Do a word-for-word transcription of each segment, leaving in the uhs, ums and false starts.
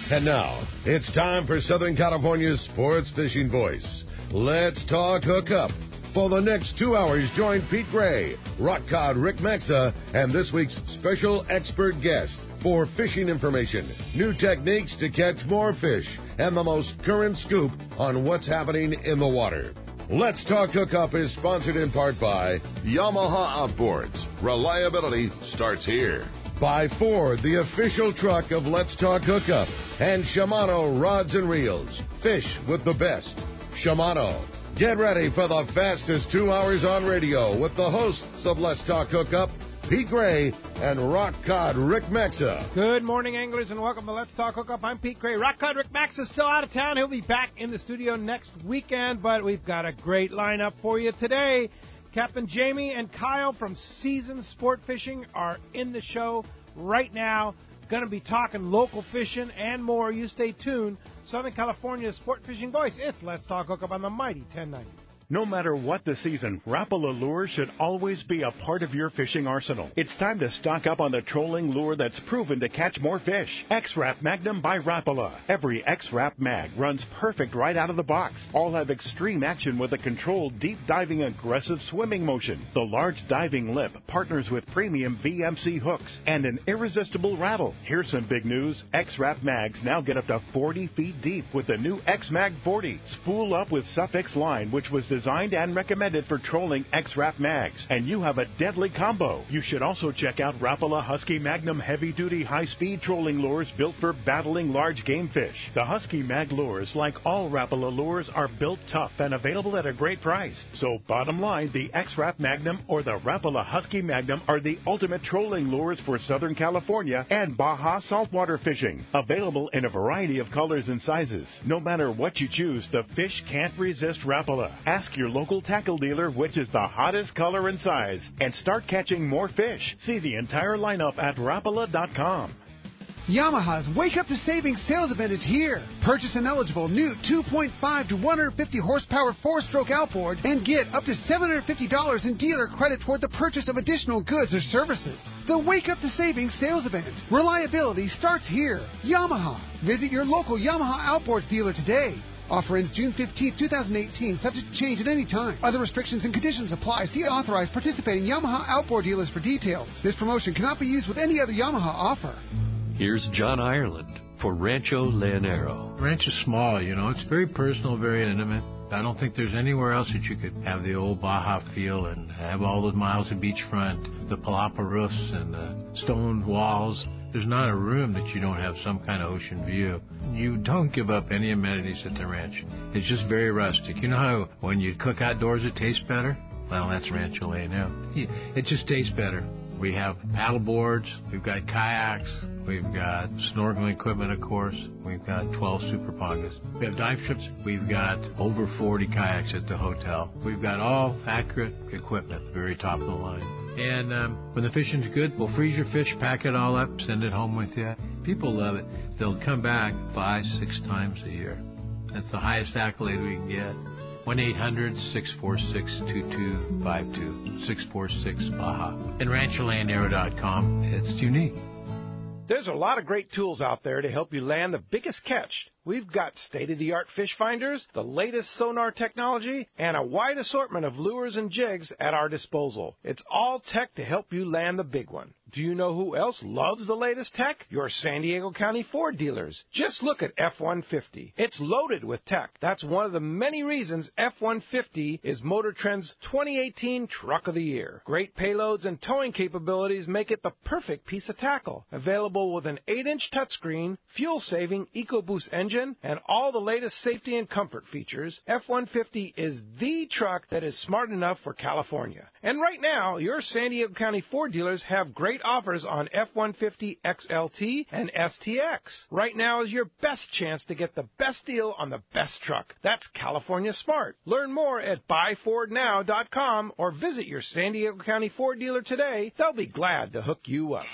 And now, it's time for Southern California's sports fishing voice. Let's talk hookup. For the next two hours, join Pete Gray, Rock Cod Rick Maxa, and this week's special expert guest for fishing information, new techniques to catch more fish, and the most current scoop on what's happening in the water. Let's Talk Hookup is sponsored in part by Yamaha Outboards. Reliability starts here. By Ford, the official truck of Let's Talk Hookup, and Shimano Rods and Reels. Fish with the best. Shimano. Get ready for the fastest two hours on radio with the hosts of Let's Talk Hookup, Pete Gray and Rock Cod Rick Maxa. Good morning, anglers, and welcome to Let's Talk Hookup. I'm Pete Gray. Rock Cod Rick Maxa is still out of town. He'll be back in the studio next weekend, but we've got a great lineup for you today. Captain Jamie and Kyle from Seasoned Sport Fishing are in the show right now. Going to be talking local fishing and more. You stay tuned. Southern California's sport fishing voice. It's Let's Talk Hookup on the mighty ten ninety. No matter what the season, Rapala lures should always be a part of your fishing arsenal. It's time to stock up on the trolling lure that's proven to catch more fish. X-Rap Magnum by Rapala. Every X-Rap Mag runs perfect right out of the box. All have extreme action with a controlled, deep-diving, aggressive swimming motion. The large diving lip partners with premium V M C hooks and an irresistible rattle. Here's some big news. X-Rap Mags now get up to forty feet deep with the new X-Mag forty. Spool up with Suffix line, which was designed Designed and recommended for trolling X-Rap Mags, and you have a deadly combo. You should also check out Rapala Husky Magnum heavy-duty high-speed trolling lures built for battling large game fish. The Husky Mag lures, like all Rapala lures, are built tough and available at a great price. So bottom line, the X-Rap Magnum or the Rapala Husky Magnum are the ultimate trolling lures for Southern California and Baja saltwater fishing. Available in a variety of colors and sizes. No matter what you choose, the fish can't resist Rapala. Ask your local tackle dealer which is the hottest color and size, and start catching more fish. See the entire lineup at Rapala dot com. Yamaha's Wake Up to Savings sales event is here. Purchase an eligible new two point five to one hundred fifty horsepower four-stroke outboard and get up to seven hundred fifty dollars in dealer credit toward the purchase of additional goods or services. The Wake Up to Savings sales event. Reliability starts here. Yamaha. Visit your local Yamaha Outboards dealer today. Offer ends June fifteenth, twenty eighteen, subject to change at any time. Other restrictions and conditions apply. See authorized participating Yamaha outboard dealers for details. This promotion cannot be used with any other Yamaha offer. Here's John Ireland for Rancho Leonero. Ranch is small, you know. It's very personal, very intimate. I don't think there's anywhere else that you could have the old Baja feel and have all those miles of beachfront, the palapa roofs and the stone walls. There's not a room that you don't have some kind of ocean view. You don't give up any amenities at the ranch. It's just very rustic. You know how when you cook outdoors it tastes better? Well, that's Rancho Leonero. It just tastes better. We have paddle boards, we've got kayaks, we've got snorkeling equipment, of course. We've got twelve Super Pongas. We have dive trips. We've got over forty kayaks at the hotel. We've got all accurate equipment, very top of the line. And um, when the fishing's good, we'll freeze your fish, pack it all up, send it home with you. People love it. They'll come back five, six times a year. That's the highest accolade we can get. one eight hundred, six four six, two two five two, six four six Baja. And Rancho Leonero dot com. It's unique. There's a lot of great tools out there to help you land the biggest catch. We've got state-of-the-art fish finders, the latest sonar technology, and a wide assortment of lures and jigs at our disposal. It's all tech to help you land the big one. Do you know who else loves the latest tech? Your San Diego County Ford dealers. Just look at F one fifty. It's loaded with tech. That's one of the many reasons F one fifty is Motor Trend's twenty eighteen Truck of the Year. Great payloads and towing capabilities make it the perfect piece of tackle. Available with an eight inch touchscreen, fuel-saving EcoBoost engine, and all the latest safety and comfort features, F one fifty is the truck that is smart enough for California. And right now, your San Diego County Ford dealers have great offers on F one fifty X L T and S T X. Right now is your best chance to get the best deal on the best truck. That's California Smart. Learn more at buy ford now dot com or visit your San Diego County Ford dealer today. They'll be glad to hook you up.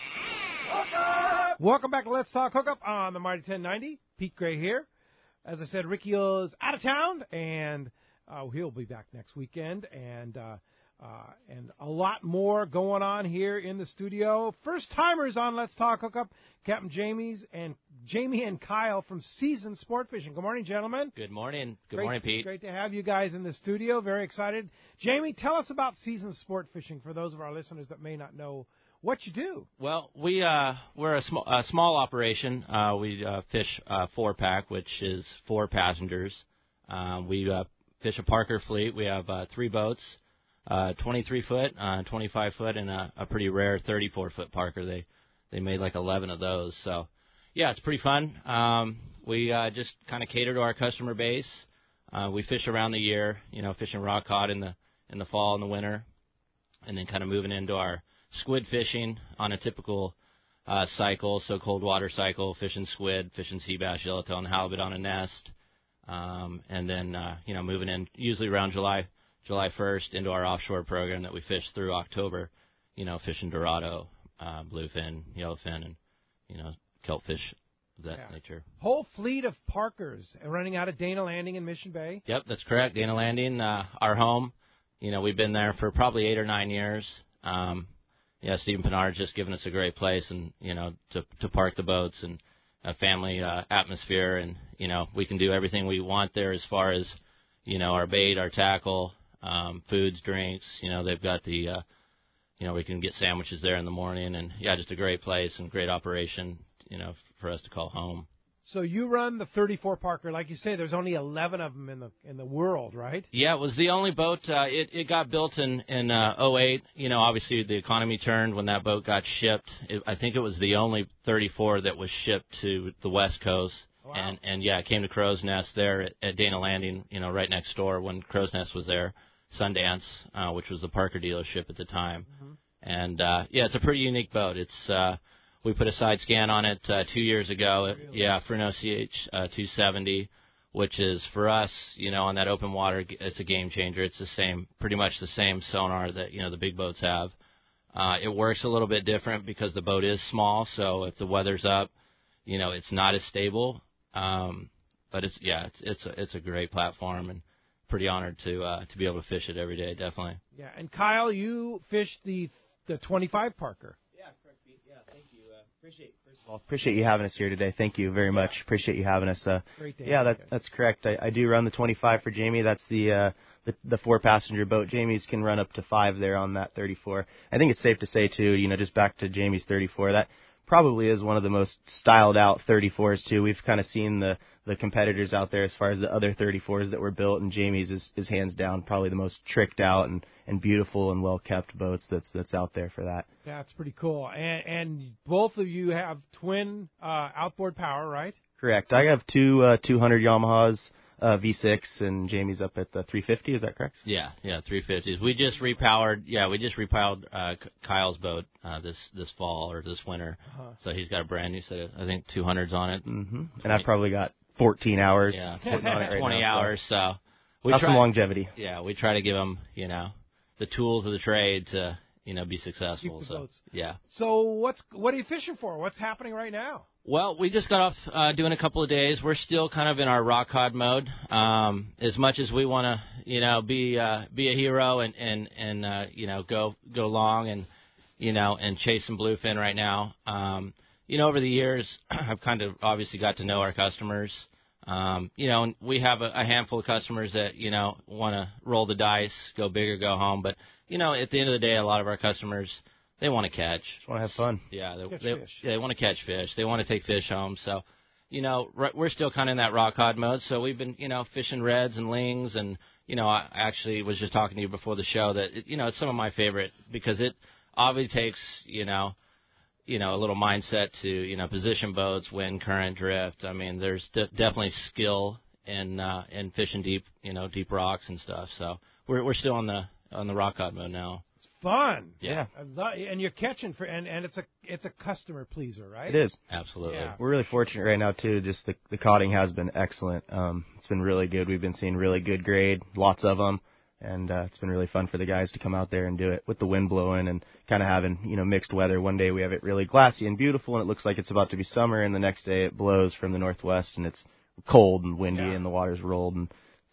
Welcome back to Let's Talk Hookup on the Mighty ten ninety. Pete Gray here. As I said, Ricky is out of town, and uh, he'll be back next weekend. And uh, Uh, and a lot more going on here in the studio. First-timers on Let's Talk Hookup, Captain Jamie's and Jamie and Kyle from Seasoned Sport Fishing. Good morning, gentlemen. Good morning. Good great, morning, Pete. Great to have you guys in the studio. Very excited. Jamie, tell us about Seasoned Sport Fishing for those of our listeners that may not know what you do. Well, we, uh, we're a, sm- a small operation. Uh, we uh, fish uh, four-pack, which is four passengers. Uh, we uh, fish a Parker fleet. We have uh, three boats. Uh, twenty-three foot, uh, twenty-five foot, and a, a pretty rare thirty-four foot Parker. They they made like eleven of those. So, yeah, it's pretty fun. Um, we uh, just kind of cater to our customer base. Uh, we fish around the year, you know, fishing rock cod in the in the fall and the winter, and then kind of moving into our squid fishing on a typical uh, cycle, so cold water cycle, fishing squid, fishing sea bass, yellowtail, and halibut on a nest, um, and then uh, you know moving in usually around July. July first into our offshore program that we fish through October, you know, fishing Dorado, uh, bluefin, yellowfin, and, you know, kelpfish of that yeah. nature. Whole fleet of Parkers running out of Dana Landing in Mission Bay? Yep, that's correct. Dana Landing, uh, our home. You know, we've been there for probably eight or nine years. Um, yeah, Stephen Pinard's just given us a great place and, you know, to, to park the boats and a family uh, atmosphere. And, you know, we can do everything we want there as far as, you know, our bait, our tackle, Um, foods, drinks, you know, they've got the, uh, you know, we can get sandwiches there in the morning, and, yeah, just a great place and great operation, you know, for us to call home. So you run the thirty-four Parker. Like you say, there's only eleven of them in the in the world, right? Yeah, it was the only boat. Uh, it, it got built in, in uh, oh eight. You know, obviously the economy turned when that boat got shipped. It, I think it was the only thirty-four that was shipped to the West Coast. Wow. And, and, yeah, it came to Crow's Nest there at, at Dana Landing, you know, right next door when Crow's Nest was there. Sundance, uh, which was the Parker dealership at the time. Mm-hmm. And, uh, yeah, it's a pretty unique boat. It's, uh, we put a side scan on it, uh, two years ago. Really? Yeah, for an O C H, uh, two seventy, which is for us, you know, on that open water, it's a game changer. It's the same, pretty much the same sonar that, you know, the big boats have. Uh, it works a little bit different because the boat is small. So if the weather's up, you know, it's not as stable. Um, but it's, yeah, it's, it's a, it's a great platform, and pretty honored to uh, to be able to fish it every day, definitely. Yeah, and Kyle, you fished the the twenty-five Parker. Yeah, correct. Yeah, thank you. Uh, appreciate first of all appreciate you having us here today. Thank you very much. Yeah. Appreciate you having us. Uh, Great day. Yeah, that, that's correct. I, I do run the twenty-five for Jamie. That's the uh, the, the four passenger boat. Jamie's can run up to five there on that thirty-four. I think it's safe to say too. You know, just back to Jamie's thirty-four. That probably is one of the most styled out thirty-fours too. We've kind of seen the the competitors out there as far as the other thirty-fours that were built, and Jamie's is, is hands down probably the most tricked out and, and beautiful and well kept boats that's that's out there for that. Yeah, it's pretty cool. And and both of you have twin uh, outboard power, right? Correct. I have two uh, two hundred Yamahas uh, V six, and Jamie's up at the three fifty. Is that correct? Yeah, yeah, three fifties. We just repowered. Yeah, we just repowered uh, Kyle's boat uh, this this fall or this winter. Uh-huh. So he's got a brand new set of, I think, two hundreds on it. Mm-hmm. And I've probably got fourteen hours. Yeah, sitting on it right twenty now, hours. So, so we got try, some longevity. Yeah, we try to give them, you know, the tools of the trade to, you know, be successful. Keep the so boats. yeah. So what's what are you fishing for? What's happening right now? Well, we just got off uh, doing a couple of days. We're still kind of in our rock cod mode. Um, as much as we want to, you know, be uh, be a hero and and and uh, you know go go long and you know and chase some bluefin right now. Um, you know, over the years, I've kind of obviously got to know our customers. Um, you know, and we have a, a handful of customers that you know want to roll the dice, go big or go home. But you know, at the end of the day, a lot of our customers, they want to catch. Just want to have fun. Yeah, they, catch they, fish. Yeah, they want to catch fish. They want to take fish home. So, you know, we're still kind of in that rock cod mode. So we've been, you know, fishing reds and lings. And, you know, I actually was just talking to you before the show that, it, you know, it's some of my favorite because it obviously takes, you know, you know, a little mindset to, you know, position boats, wind, current, drift. I mean, there's de- definitely skill in uh, in fishing deep, you know, deep rocks and stuff. So we're we're still on the on the rock cod mode now. Fun. Yeah. I love, and you're catching for and, and it's a it's a customer pleaser, right? It is. Absolutely. Yeah. We're really fortunate right now too. Just the the coding has been excellent. Um, it's been really good. We've been seeing really good grade, lots of them, and uh, it's been really fun for the guys to come out there and do it with the wind blowing and kind of having you know mixed weather. One day we have it really glassy and beautiful, and it looks like it's about to be summer, and the next day it blows from the northwest and it's cold and windy yeah. and the water's rolled and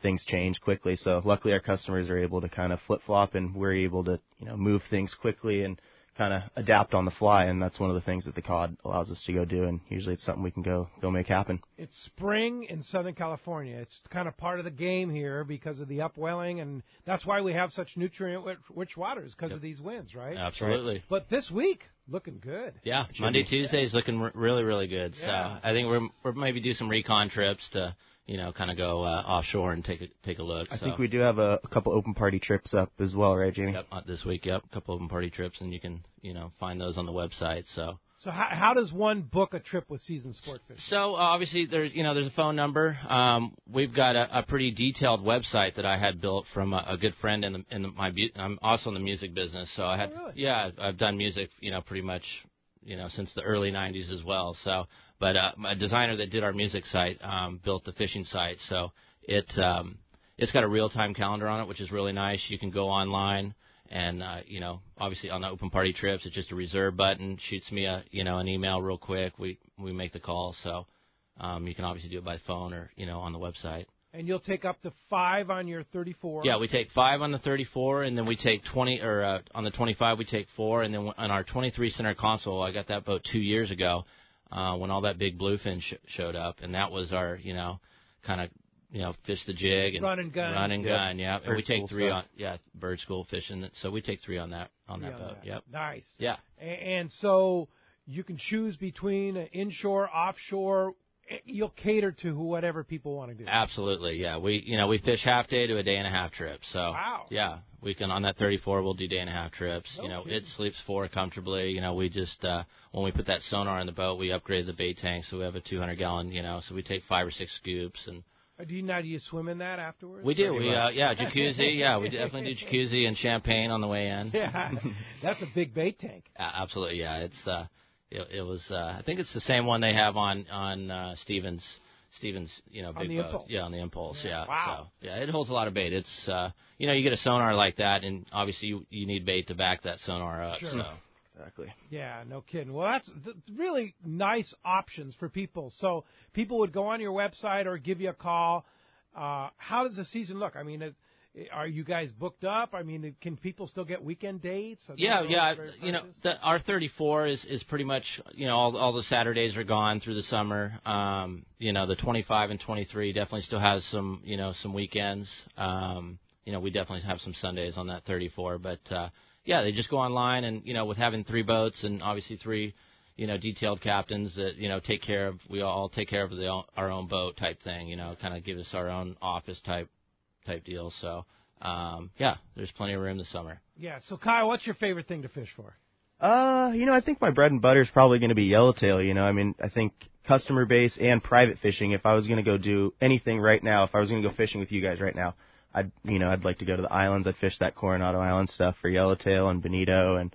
things change quickly. So luckily our customers are able to kind of flip-flop, and we're able to, you know, move things quickly and kind of adapt on the fly, and that's one of the things that the C O D allows us to go do, and usually it's something we can go go make happen. It's spring in Southern California. It's kind of part of the game here because of the upwelling, and that's why we have such nutrient-rich waters, because yep. of these winds, right? Absolutely. Right. But this week, looking good. Yeah, Monday, Tuesday is looking r- really, really good. Yeah. So I think we're we're maybe do some recon trips to, you know, kind of go uh, offshore and take a take a look. I so. think we do have a, a couple open party trips up as well, right, Jamie? Yep, uh, this week, yep, a couple open party trips, and you can, you know, find those on the website. So. So how, how does one book a trip with Seasoned Sport Fishing? So uh, obviously there's, you know, there's a phone number. Um, we've got a, a pretty detailed website that I had built from a, a good friend in the in the, my. I'm also in the music business, so I had, oh, really? yeah, I've done music, you know, pretty much, you know, since the early nineties as well. So. But uh, a designer that did our music site um, built the fishing site, so it um, it's got a real-time calendar on it, which is really nice. You can go online, and uh, you know, obviously on the open party trips, it's just a reserve button. Shoots me a you know an email real quick. We we make the call, so um, you can obviously do it by phone or you know on the website. And you'll take up to five on your thirty-four. Yeah, we take five on the thirty-four, and then we take twenty, or uh, on the twenty-five we take four, and then on our twenty-three center console, I got that boat two years ago. Uh, when all that big bluefin sh- showed up, and that was our, you know, kind of, you know, fish the jig and run and gun, run and yep. gun, yeah. And bird we take three stuff. on, yeah, bird school fishing. So we take three on that on three that on boat. That. Yep. Nice. Yeah. And, and so you can choose between inshore, offshore. You'll cater to whatever people want to do. Absolutely, yeah. We, you know, we fish half day to a day and a half trip. So wow. Yeah, we can on that thirty-four. We'll do day and a half trips. No you know, kidding. it sleeps four comfortably. You know, we just uh, when we put that sonar in the boat, we upgraded the bait tank, so we have a two hundred gallon. You know, so we take five or six scoops and. Do you now do you swim in that afterwards? We do. We uh, yeah, jacuzzi. Yeah, we definitely do jacuzzi and champagne on the way in. Yeah, that's a big bait tank. Uh, absolutely. Yeah, it's uh, it, it was. Uh, I think it's the same one they have on on uh, Stevens. Stevens, you know, big on the boat. Impulse. Yeah, on the Impulse. Yeah. yeah. Wow. So, yeah, it holds a lot of bait. It's uh, you know, you get a sonar like that, and obviously you you need bait to back that sonar up. Sure. So. Exactly. Yeah, no kidding. Well, that's th- really nice options for people. So people would go on your website or give you a call. Uh, how does the season look? I mean, is, are you guys booked up? I mean, can people still get weekend dates? Yeah, yeah. You know, the, our thirty-four is, is pretty much, you know, all, all the Saturdays are gone through the summer. Um, you know, the twenty-five and twenty-three definitely still has some, you know, some weekends. Um, you know, we definitely have some Sundays on that thirty-four. But, uh, yeah, they just go online and, you know, with having three boats and obviously three, you know, detailed captains that, you know, take care of, we all take care of the, our own boat type thing, you know, kind of give us our own office type type deal. So, um, yeah, there's plenty of room this summer. Yeah. So, Kyle, what's your favorite thing to fish for? Uh, you know, I think my bread and butter is probably going to be yellowtail. You know, I mean, I think customer base and private fishing. If I was going to go do anything right now, if I was going to go fishing with you guys right now, I'd, you know, I'd like to go to the islands. I'd fish that Coronado Island stuff for yellowtail and bonito, and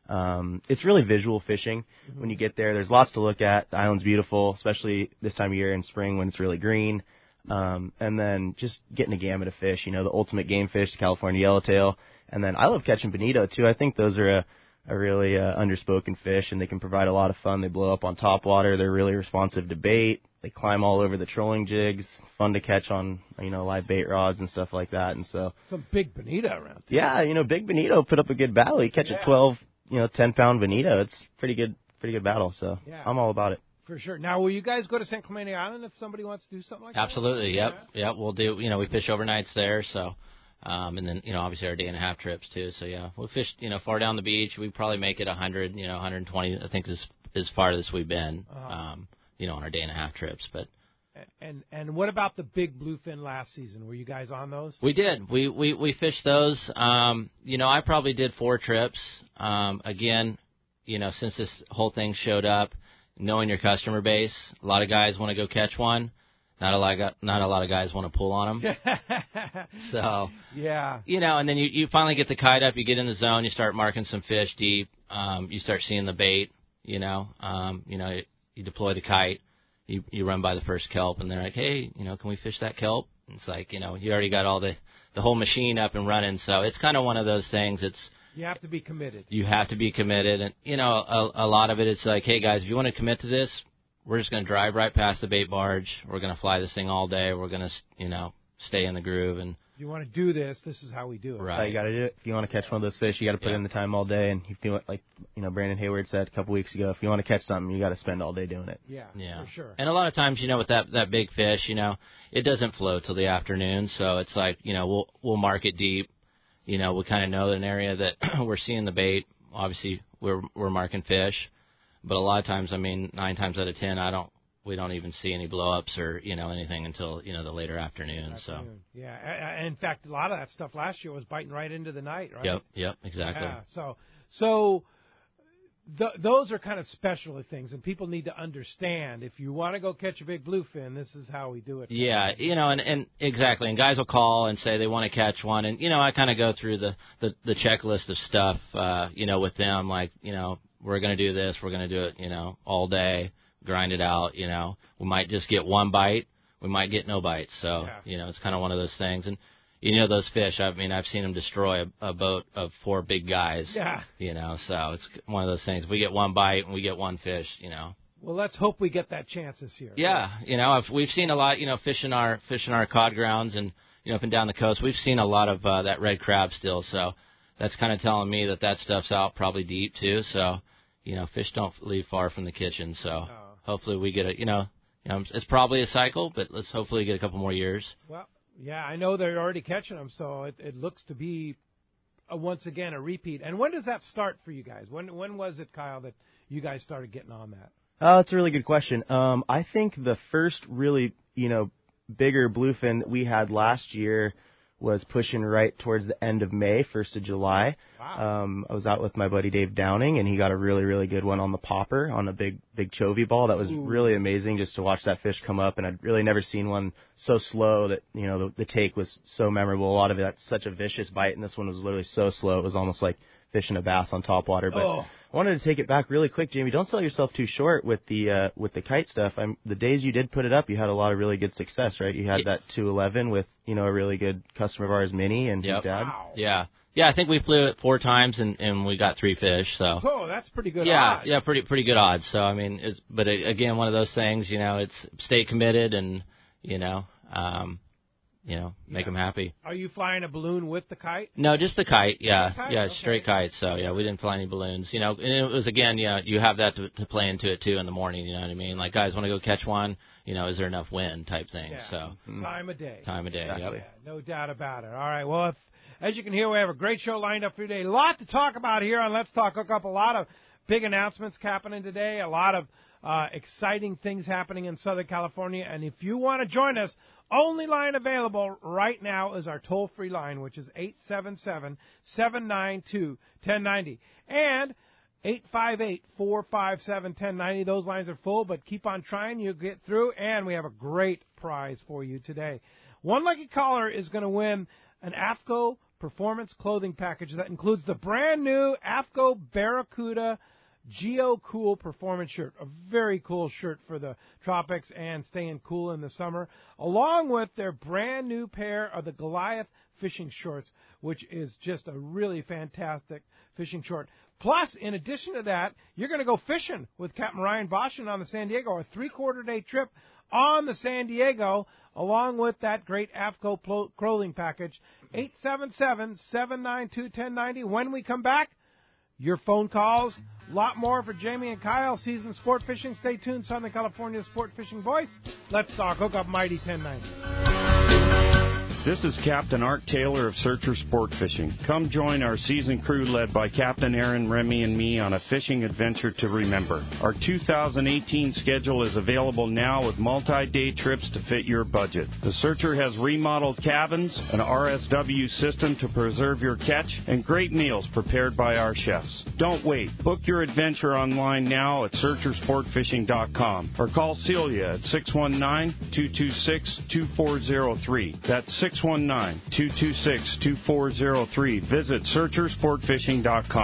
um, it's really visual fishing. Mm-hmm. When you get there, there's lots to look at. The island's beautiful, especially this time of year in spring when it's really green. Um, and then just getting a gamut of fish, you know, the ultimate game fish, the California yellowtail. And then I love catching bonito, too. I think those are a, a really uh, underspoken fish, and they can provide a lot of fun. They blow up on top water. They're really responsive to bait. They climb all over the trolling jigs. Fun to catch on, you know, live bait rods and stuff like that. And so some big bonito around, too. Yeah, you know, big bonito put up a good battle. You catch yeah. a twelve, you know, ten-pound bonito. It's pretty good, pretty good battle. So yeah. I'm all about it. For sure. Now, will you guys go to San Clemente Island if somebody wants to do something like Absolutely, that? Absolutely, yep. Yeah. Yep, we'll do, you know, we fish overnights there, so, um, and then, you know, obviously our day and a half trips, too. So, yeah, we'll fish, you know, far down the beach. We probably make it one hundred, you know, one hundred twenty, I think is as far as we've been, uh-huh. um, you know, on our day and a half trips. But And and what about the big bluefin last season? Were you guys on those? We did. We, we, we fished those. Um, you know, I probably did four trips. Um, again, you know, since this whole thing showed up, knowing your customer base, a lot of guys want to go catch one. Not a lot of, not a lot of guys want to pull on them. So, yeah, you know, and then you, you finally get the kite up, you get in the zone, you start marking some fish deep, um, you start seeing the bait, you know, um, you know, you, you deploy the kite, you you run by the first kelp, and they're like, hey, you know, can we fish that kelp? And it's like, you know, you already got all the, the whole machine up and running, so it's kind of one of those things. It's You have to be committed. You have to be committed. And, you know, a, a lot of it, it's like, hey, guys, if you want to commit to this, we're just going to drive right past the bait barge. We're going to fly this thing all day. We're going to, you know, stay in the groove. And if you want to do this, this is how we do it. Right. So you got to do it. If you want to catch one of those fish, you got to put yeah. in the time all day. And if you want, like you know, Brandon Hayward said a couple weeks ago, if you want to catch something, you got to spend all day doing it. Yeah, yeah, for sure. And a lot of times, you know, with that that big fish, you know, it doesn't float till the afternoon. So it's like, you know, we'll we'll mark it deep. You know, we kind of know an area that we're seeing the bait. Obviously, we're we're marking fish, but a lot of times, I mean, nine times out of ten, I don't. We don't even see any blow-ups or, you know, anything until, you know, the later afternoon. afternoon. So yeah, in fact, a lot of that stuff last year was biting right into the night, right? Yep, yep, exactly. Yeah, so so th- those are kind of special things, and people need to understand. If you want to go catch a big bluefin, this is how we do it. Yeah, you know, and, and exactly. And guys will call and say they want to catch one, and you know, I kind of go through the, the the checklist of stuff, uh, you know, with them, like, you know, we're going to do this, we're going to do it, you know, all day. Grind it out, you know. We might just get one bite. We might get no bites. So, yeah. you know, it's kind of one of those things. And, you know, those fish, I mean, I've seen them destroy a, a boat of four big guys. Yeah. You know, so it's one of those things. If we get one bite and we get one fish, you know. Well, let's hope we get that chance this year. Yeah. You know, if we've seen a lot, you know, fishing our, fishing our cod grounds and, you know, up and down the coast. We've seen a lot of uh, that red crab still. So that's kind of telling me that that stuff's out probably deep, too. So, you know, fish don't leave far from the kitchen. So. Oh. Hopefully we get a, you know, you know, it's probably a cycle, but let's hopefully get a couple more years. Well, yeah, I know they're already catching them, so it, it looks to be, a, once again, a repeat. And when does that start for you guys? When when was it, Kyle, that you guys started getting on that? Oh, that's a really good question. Um, I think the first really, you know, bigger bluefin that we had last year was pushing right towards the end of May, first of July. Wow. Um, I was out with my buddy Dave Downing, and he got a really, really good one on the popper on a big, big chovy ball. That was Ooh. really amazing just to watch that fish come up, and I'd really never seen one so slow that, you know, the, the take was so memorable. A lot of it, that's such a vicious bite, and this one was literally so slow. It was almost like fishing a bass on top water. But oh. I wanted to take it back really quick, Jamie. Don't sell yourself too short with the uh, with the kite stuff. I'm, the days you did put it up, you had a lot of really good success, right? You had yeah. that two eleven with, you know, a really good customer of ours, Minnie, and yep. his dad. Wow. Yeah. Yeah, I think we flew it four times and, and we got three fish. So. Oh, that's pretty good yeah, odds. Yeah, pretty pretty good odds. So I mean, it's, but it, again, one of those things. You know, it's stay committed and you know, um, you know, make yeah. them happy. Are you flying a balloon with the kite? No, just the kite. Yeah, kite? yeah, Okay. straight kite. So yeah, we didn't fly any balloons. You know, and it was again, you know, you have that to, to play into it too in the morning. You know what I mean? Like guys want to go catch one. You know, is there enough wind type thing? Yeah. So Time of day. time of day. Exactly. Yep. Yeah, no doubt about it. All right. Well, if, as you can hear, we have a great show lined up for you today. A lot to talk about here on Let's Talk Hookup. A lot of big announcements happening today. A lot of uh, exciting things happening in Southern California. And if you want to join us, only line available right now is our toll-free line, which is eight seven seven, seven nine two, one zero nine zero. And eight five eight, four five seven, one zero nine zero. Those lines are full, but keep on trying. You'll get through. And we have a great prize for you today. One lucky caller is going to win an AFCO Performance Clothing Package that includes the brand new AFCO Barracuda Geo Cool Performance Shirt, a very cool shirt for the tropics and staying cool in the summer, along with their brand new pair of the Goliath fishing shorts, which is just a really fantastic fishing short. Plus, in addition to that, you're going to go fishing with Captain Ryan Boschen on the San Diego, a three-quarter day trip on the San Diego, along with that great AFCO clothing package. eight seven seven, seven nine two, one zero nine zero. When we come back, your phone calls, a lot more for Jamie and Kyle, season sport fishing. Stay tuned, Southern California Sport Fishing Voice. Let's talk Hookup Mighty ten ninety. This is Captain Art Taylor of Searcher Sport Fishing. Come join our season crew led by Captain Aaron, Remy, and me on a fishing adventure to remember. Our two thousand eighteen schedule is available now with multi-day trips to fit your budget. The Searcher has remodeled cabins, an R S W system to preserve your catch, and great meals prepared by our chefs. Don't wait. Book your adventure online now at searcher sport fishing dot com or call Celia at six one nine, two two six, two four zero three. That's six one nine, two two six, two four zero three. Visit searcher sport fishing dot com.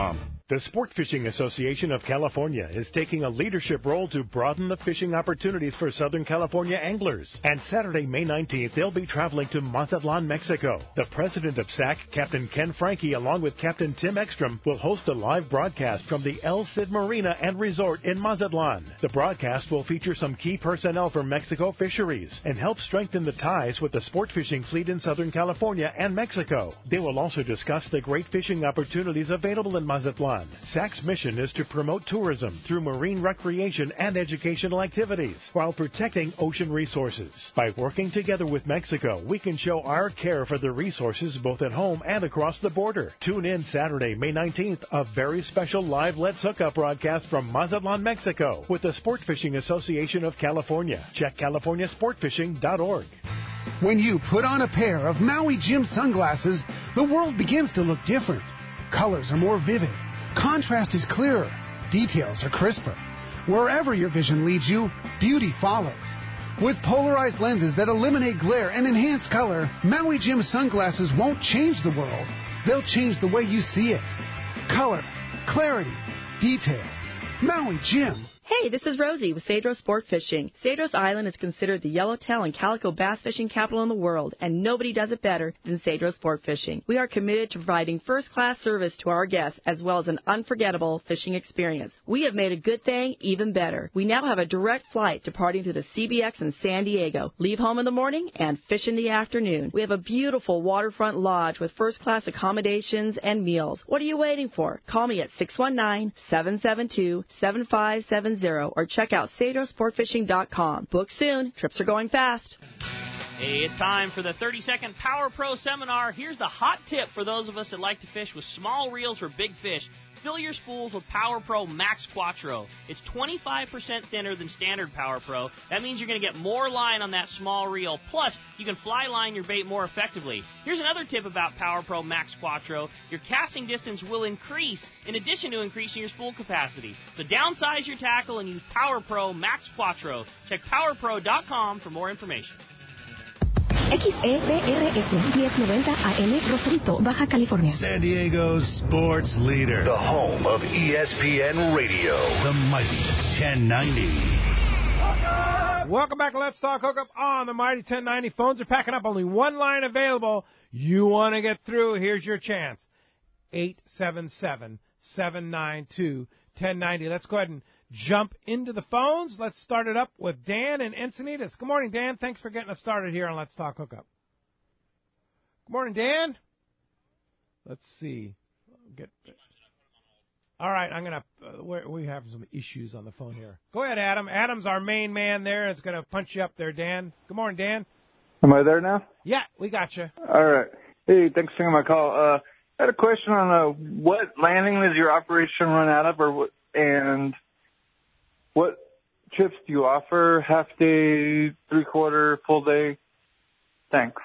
The Sport Fishing Association of California is taking a leadership role to broaden the fishing opportunities for Southern California anglers. And Saturday, May nineteenth, they'll be traveling to Mazatlan, Mexico. The president of S A C, Captain Ken Frankie, along with Captain Tim Ekstrom, will host a live broadcast from the El Cid Marina and Resort in Mazatlan. The broadcast will feature some key personnel from Mexico Fisheries and help strengthen the ties with the sport fishing fleet in Southern California and Mexico. They will also discuss the great fishing opportunities available in Mazatlan. S A C's mission is to promote tourism through marine recreation and educational activities while protecting ocean resources. By working together with Mexico, we can show our care for the resources both at home and across the border. Tune in Saturday, May nineteenth, a very special live Let's Hook Up broadcast from Mazatlan, Mexico with the Sport Fishing Association of California. Check california sport fishing dot org. When you put on a pair of Maui Jim sunglasses, the world begins to look different. Colors are more vivid. Contrast is clearer. Details are crisper. Wherever your vision leads you, beauty follows. With polarized lenses that eliminate glare and enhance color, Maui Jim sunglasses won't change the world. They'll change the way you see it. Color, clarity, detail. Maui Jim. Hey, this is Rosie with Cedros Sport Fishing. Cedros Island is considered the yellowtail and calico bass fishing capital in the world, and nobody does it better than Cedros Sport Fishing. We are committed to providing first-class service to our guests as well as an unforgettable fishing experience. We have made a good thing even better. We now have a direct flight departing to the C B X in San Diego. Leave home in the morning and fish in the afternoon. We have a beautiful waterfront lodge with first-class accommodations and meals. What are you waiting for? Call me at six one nine, seven seven two, seven five seven zero or check out cedros sport fishing dot com. Book soon. Trips are going fast. Hey, it's time for the thirty-second Power Pro Seminar. Here's the hot tip for those of us that like to fish with small reels for big fish. Fill your spools with Power Pro Max Quattro. It's twenty-five percent thinner than standard Power Pro. That means you're going to get more line on that small reel. Plus, you can fly line your bait more effectively. Here's another tip about Power Pro Max Quattro. Your casting distance will increase in addition to increasing your spool capacity. So downsize your tackle and use Power Pro Max Quattro. Check power pro dot com for more information. X E P R S diez noventa A M, Rosarito, Baja California. San Diego's sports leader. The home of E S P N Radio. The mighty ten ninety. Welcome back to Let's Talk Hookup on the mighty ten ninety. Phones are packing up. Only one line available. You want to get through. Here's your chance. eight seven seven, seven nine two, one zero nine zero. Let's go ahead and jump into the phones. Let's start it up with Dan in Encinitas. Good morning, Dan. Thanks for getting us started here on Let's Talk Hookup. Good morning, Dan. Let's see. Get. All right, I'm gonna. Uh, we have some issues on the phone here. Go ahead, Adam. Adam's our main man there. It's gonna punch you up there, Dan. Good morning, Dan. Am I there now? Yeah, we got you. All right. Hey, thanks for taking my call. Uh, I had a question on uh, what landing does your operation run out of, or what, and what trips do you offer? Half day, three quarter, full day? Thanks.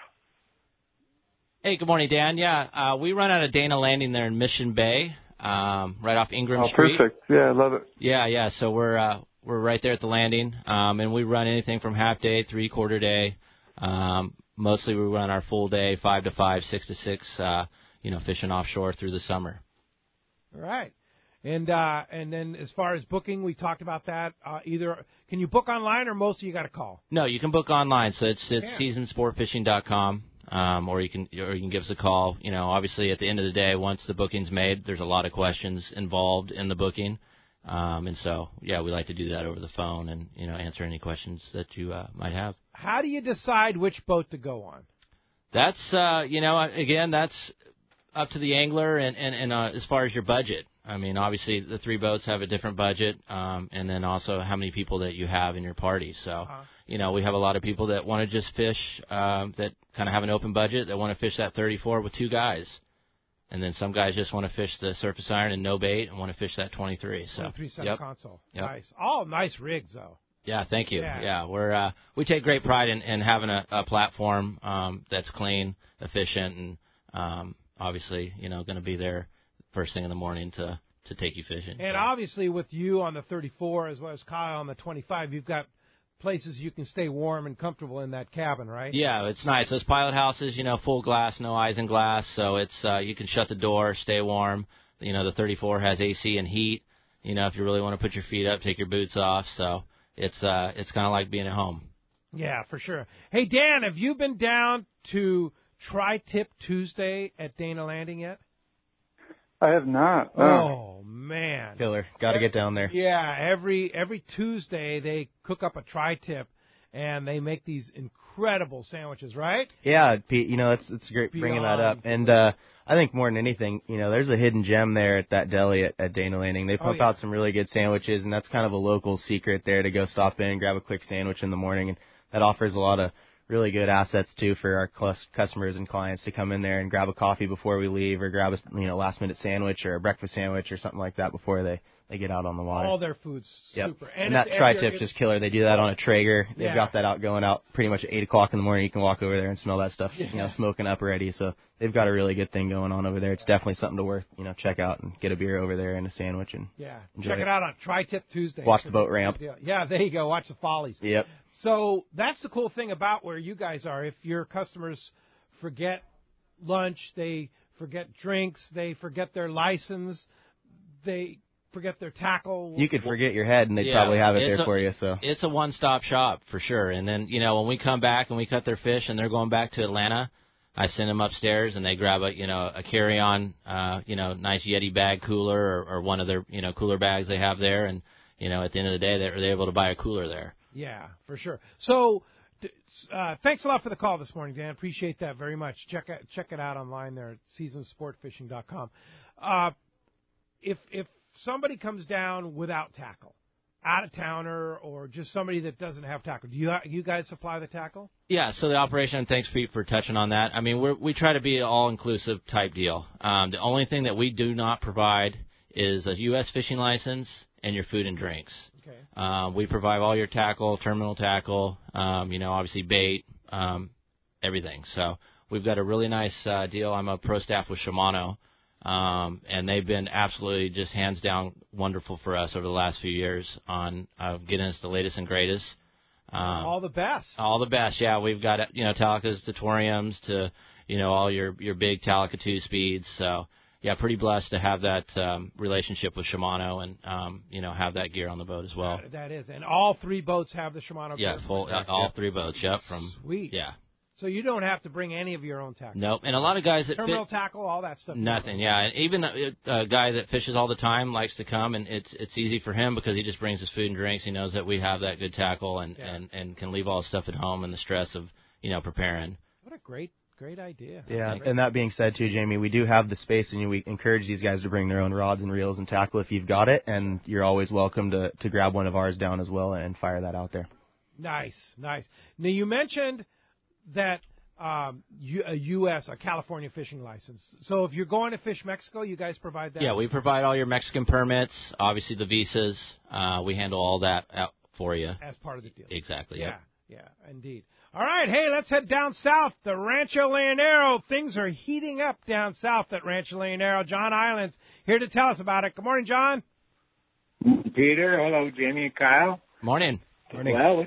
Hey, good morning, Dan. Yeah, uh, we run out of Dana Landing there in Mission Bay, um, right off Ingram oh, Street. Perfect. Yeah, I love it. Yeah, yeah. So we're uh, we're right there at the landing, um, and we run anything from half day, three quarter day. Um, mostly we run our full day, five to five, six to six. Uh, you know, fishing offshore through the summer. All right. And uh, and then as far as booking, we talked about that. Uh, either can you book online or most of you got to call? No, you can book online. So it's it's yeah. season sport fishing dot com, um, or you can or you can give us a call. You know, obviously at the end of the day, once the booking's made, there's a lot of questions involved in the booking, um, and so yeah, we like to do that over the phone and you know answer any questions that you uh, might have. How do you decide which boat to go on? That's uh, you know again that's up to the angler and and, and uh, as far as your budget. I mean, obviously, the three boats have a different budget, um, and then also how many people that you have in your party. So, uh-huh. you know, we have a lot of people that want to just fish, um, that kind of have an open budget, that want to fish that thirty-four with two guys. And then some guys just want to fish the surface iron and no bait and want to fish that twenty-three. So, twenty-three center yep. console. Yep. Nice. All nice rigs, though. Yeah, thank you. Yeah, yeah we're uh, we take great pride in, in having a, a platform um, that's clean, efficient, and um, obviously, you know, going to be there first thing in the morning to, to take you fishing. And so. obviously with you on the thirty-four as well as Kyle on the twenty-five, you've got places you can stay warm and comfortable in that cabin, right? Yeah, it's nice. Those pilot houses, you know, full glass, no eyes in glass, so it's uh, you can shut the door, stay warm. You know, the thirty-four has A C and heat. You know, if you really want to put your feet up, take your boots off. So it's uh, it's kind of like being at home. Yeah, for sure. Hey, Dan, have you been down to Tri-Tip Tuesday at Dana Landing yet? I have not. No. Oh, man. Killer. Got to get down there. Yeah, every every Tuesday they cook up a tri-tip, and they make these incredible sandwiches, right? Yeah, Pete, you know, it's it's great bringing that up. And uh, I think more than anything, you know, there's a hidden gem there at that deli at, at Dana Landing. They pump oh, yeah. out some really good sandwiches, and that's kind of a local secret there to go stop in and grab a quick sandwich in the morning. And that offers a lot of really good assets, too, for our cus- customers and clients to come in there and grab a coffee before we leave or grab a you know last-minute sandwich or a breakfast sandwich or something like that before they, they get out on the water. All their food's yep. super. And, and that tri-tip's just killer. They do that on a Traeger. They've yeah. got that out going out pretty much at eight o'clock in the morning. You can walk over there and smell that stuff, yeah. you know, smoking up already. So they've got a really good thing going on over there. It's definitely something to worth, you know, check out and get a beer over there and a sandwich and yeah. enjoy Check it, it out on Tri-Tip Tuesday. Watch the boat ramp. Yeah, there you go. Watch the follies. Yep. So that's the cool thing about where you guys are. If your customers forget lunch, they forget drinks, they forget their license, they forget their tackle. You could forget your head, and they'd yeah, probably have it there a, for you. So it's a one-stop shop for sure. And then, you know, when we come back and we cut their fish and they're going back to Atlanta, I send them upstairs and they grab a, you know, a carry-on, uh, you know, nice Yeti bag cooler or, or one of their, you know, cooler bags they have there. And, you know, at the end of the day, they're, they're able to buy a cooler there. Yeah, for sure. So, uh, thanks a lot for the call this morning, Dan. Appreciate that very much. Check it, check it out online there at seasons sport fishing dot com. Uh, if if somebody comes down without tackle, out of towner, or just somebody that doesn't have tackle, do you you guys supply the tackle? Yeah. So the operation, and thanks Pete for touching on that. I mean, we we try to be an all-inclusive type deal. Um, the only thing that we do not provide is a U S fishing license and your food and drinks. Okay. Um, we provide all your tackle, terminal tackle, um, you know, obviously bait, um, everything. So we've got a really nice uh, deal. I'm a pro staff with Shimano, um, and they've been absolutely just hands down wonderful for us over the last few years on uh, getting us the latest and greatest. Um, all the best. All the best, yeah. We've got, you know, Talica's Tutoriums to, you know, all your, your big Talica two speeds. So, yeah, pretty blessed to have that um, relationship with Shimano and, um, you know, have that gear on the boat as well. That, that is. And all three boats have the Shimano yeah, gear. Full, uh, all yep. three boats, yep. From, Sweet. Yeah. So you don't have to bring any of your own tackle. Nope. And a lot of guys that Terminal fit, tackle, all that stuff. Nothing, yeah. And even a, a guy that fishes all the time likes to come, and it's it's easy for him because he just brings his food and drinks. He knows that we have that good tackle and, yeah. and, and can leave all his stuff at home and the stress of, you know, preparing. What a great Great idea. Yeah, and that being said, too, Jamie, we do have the space, and we encourage these guys to bring their own rods and reels and tackle if you've got it, and you're always welcome to, to grab one of ours down as well and fire that out there. Nice, nice. Now, you mentioned that um, a U S, a California fishing license. So if you're going to fish Mexico, you guys provide that? Yeah, we provide all your Mexican permits, obviously the visas. Uh, we handle all that out for you. As part of the deal. Exactly, yeah. Yep. Yeah, indeed. All right, hey, let's head down south. The Rancho Leonero. Things are heating up down south at Rancho Leonero. John Island's here to tell us about it. Good morning, John. Peter, hello, Jamie and Kyle. Morning. Morning. Well,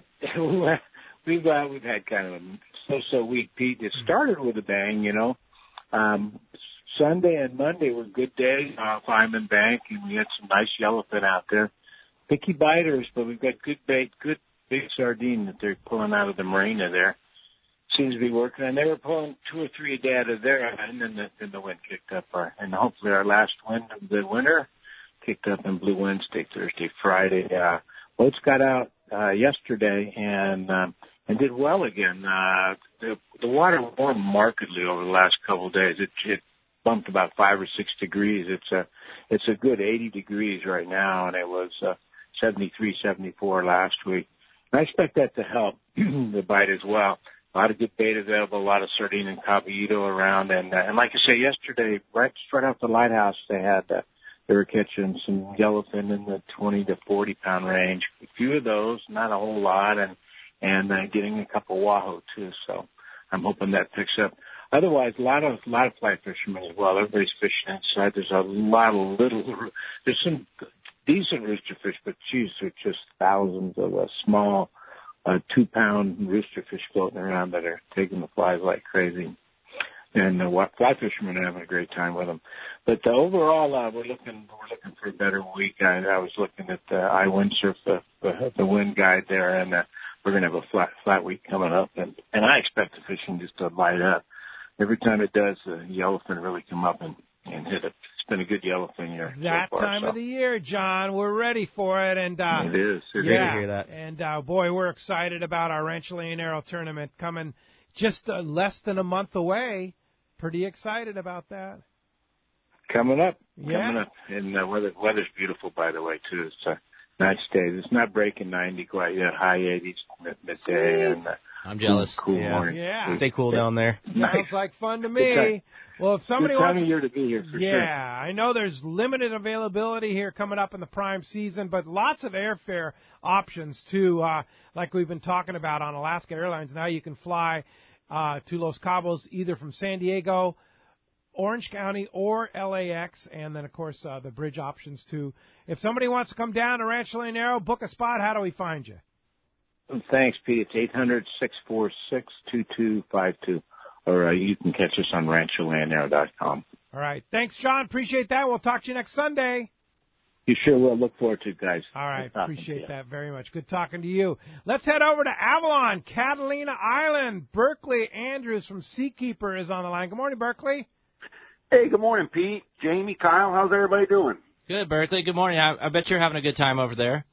we've uh, we've had kind of a so-so week, Pete. It started with a bang, you know. Um, Sunday and Monday were good days on Lyman Bank, and we had some nice yellowfin out there. Picky biters, but we've got good bait, good big sardine that they're pulling out of the marina there. Seems to be working, and they were pulling two or three a day out of there, and then the, then the wind kicked up. Our, and hopefully our last wind of the winter kicked up in Blue Wednesday, Thursday, Friday. Uh, boats got out uh, yesterday and um, and did well again. Uh, the, the water warmed markedly over the last couple of days. It, it bumped about five or six degrees. It's a it's a good eighty degrees right now, and it was uh, seventy-three, seventy-four last week. I expect that to help the bite as well. A lot of good bait available, a lot of sardine and caballito around, and uh, and like I say, yesterday, right straight off the lighthouse, they had uh, they were catching some yellowfin in the twenty to forty pound range. A few of those, not a whole lot, and and uh, getting a couple wahoo too. So I'm hoping that picks up. Otherwise, a lot of a lot of fly fishermen as well. Everybody's fishing inside. There's a lot of little. There's some decent rooster fish, but geez, there's just thousands of uh, small uh, two-pound rooster fish floating around that are taking the flies like crazy. and the fly fishermen are having a great time with them. But uh, overall, uh, we're looking we're looking for a better week. I, I was looking at the uh, iWindsurf, the, the the wind guide there, and uh, we're going to have a flat flat week coming up, and and I expect the fishing just to light up. Every time it does, the yellowfin really come up and and hit it. It's been a good yellowfin year. That so far, time so. of the year, John. We're ready for it. And uh, It is. It yeah, is. hear that. And, uh, boy, we're excited about our Rancho Leonero tournament coming just uh, less than a month away. Pretty excited about that. Coming up. Yeah. Coming up. And uh, weather, weather's beautiful, by the way, too. It's a nice day. It's not breaking ninety quite yet. High eighties mid- midday. And, uh, I'm jealous. Cool Yeah. morning. Yeah. Stay cool down there. Sounds like fun to Good me. time. Well, if somebody Good time wants of year to be here, for yeah, sure. I know there's limited availability here coming up in the prime season, but lots of airfare options too. Uh, like we've been talking about on Alaska Airlines, now you can fly uh, to Los Cabos either from San Diego, Orange County, or L A X, and then of course uh, the bridge options too. If somebody wants to come down to Rancho Leonero, book a spot, how do we find you? Thanks, Pete. It's eight hundred, six four six, two two five two. Or uh, you can catch us on rancho leonero dot com. All right. Thanks, John. Appreciate that. We'll talk to you next Sunday. You sure will. Look forward to it, guys. All right. Nice talking to Appreciate you. that very much. Good talking to you. Let's head over to Avalon, Catalina Island. Berkeley Andrews from Seakeeper is on the line. Good morning, Berkeley. Hey, good morning, Pete, Jamie, Kyle. How's everybody doing? Good, Berkeley. Good morning. I, I bet you're having a good time over there.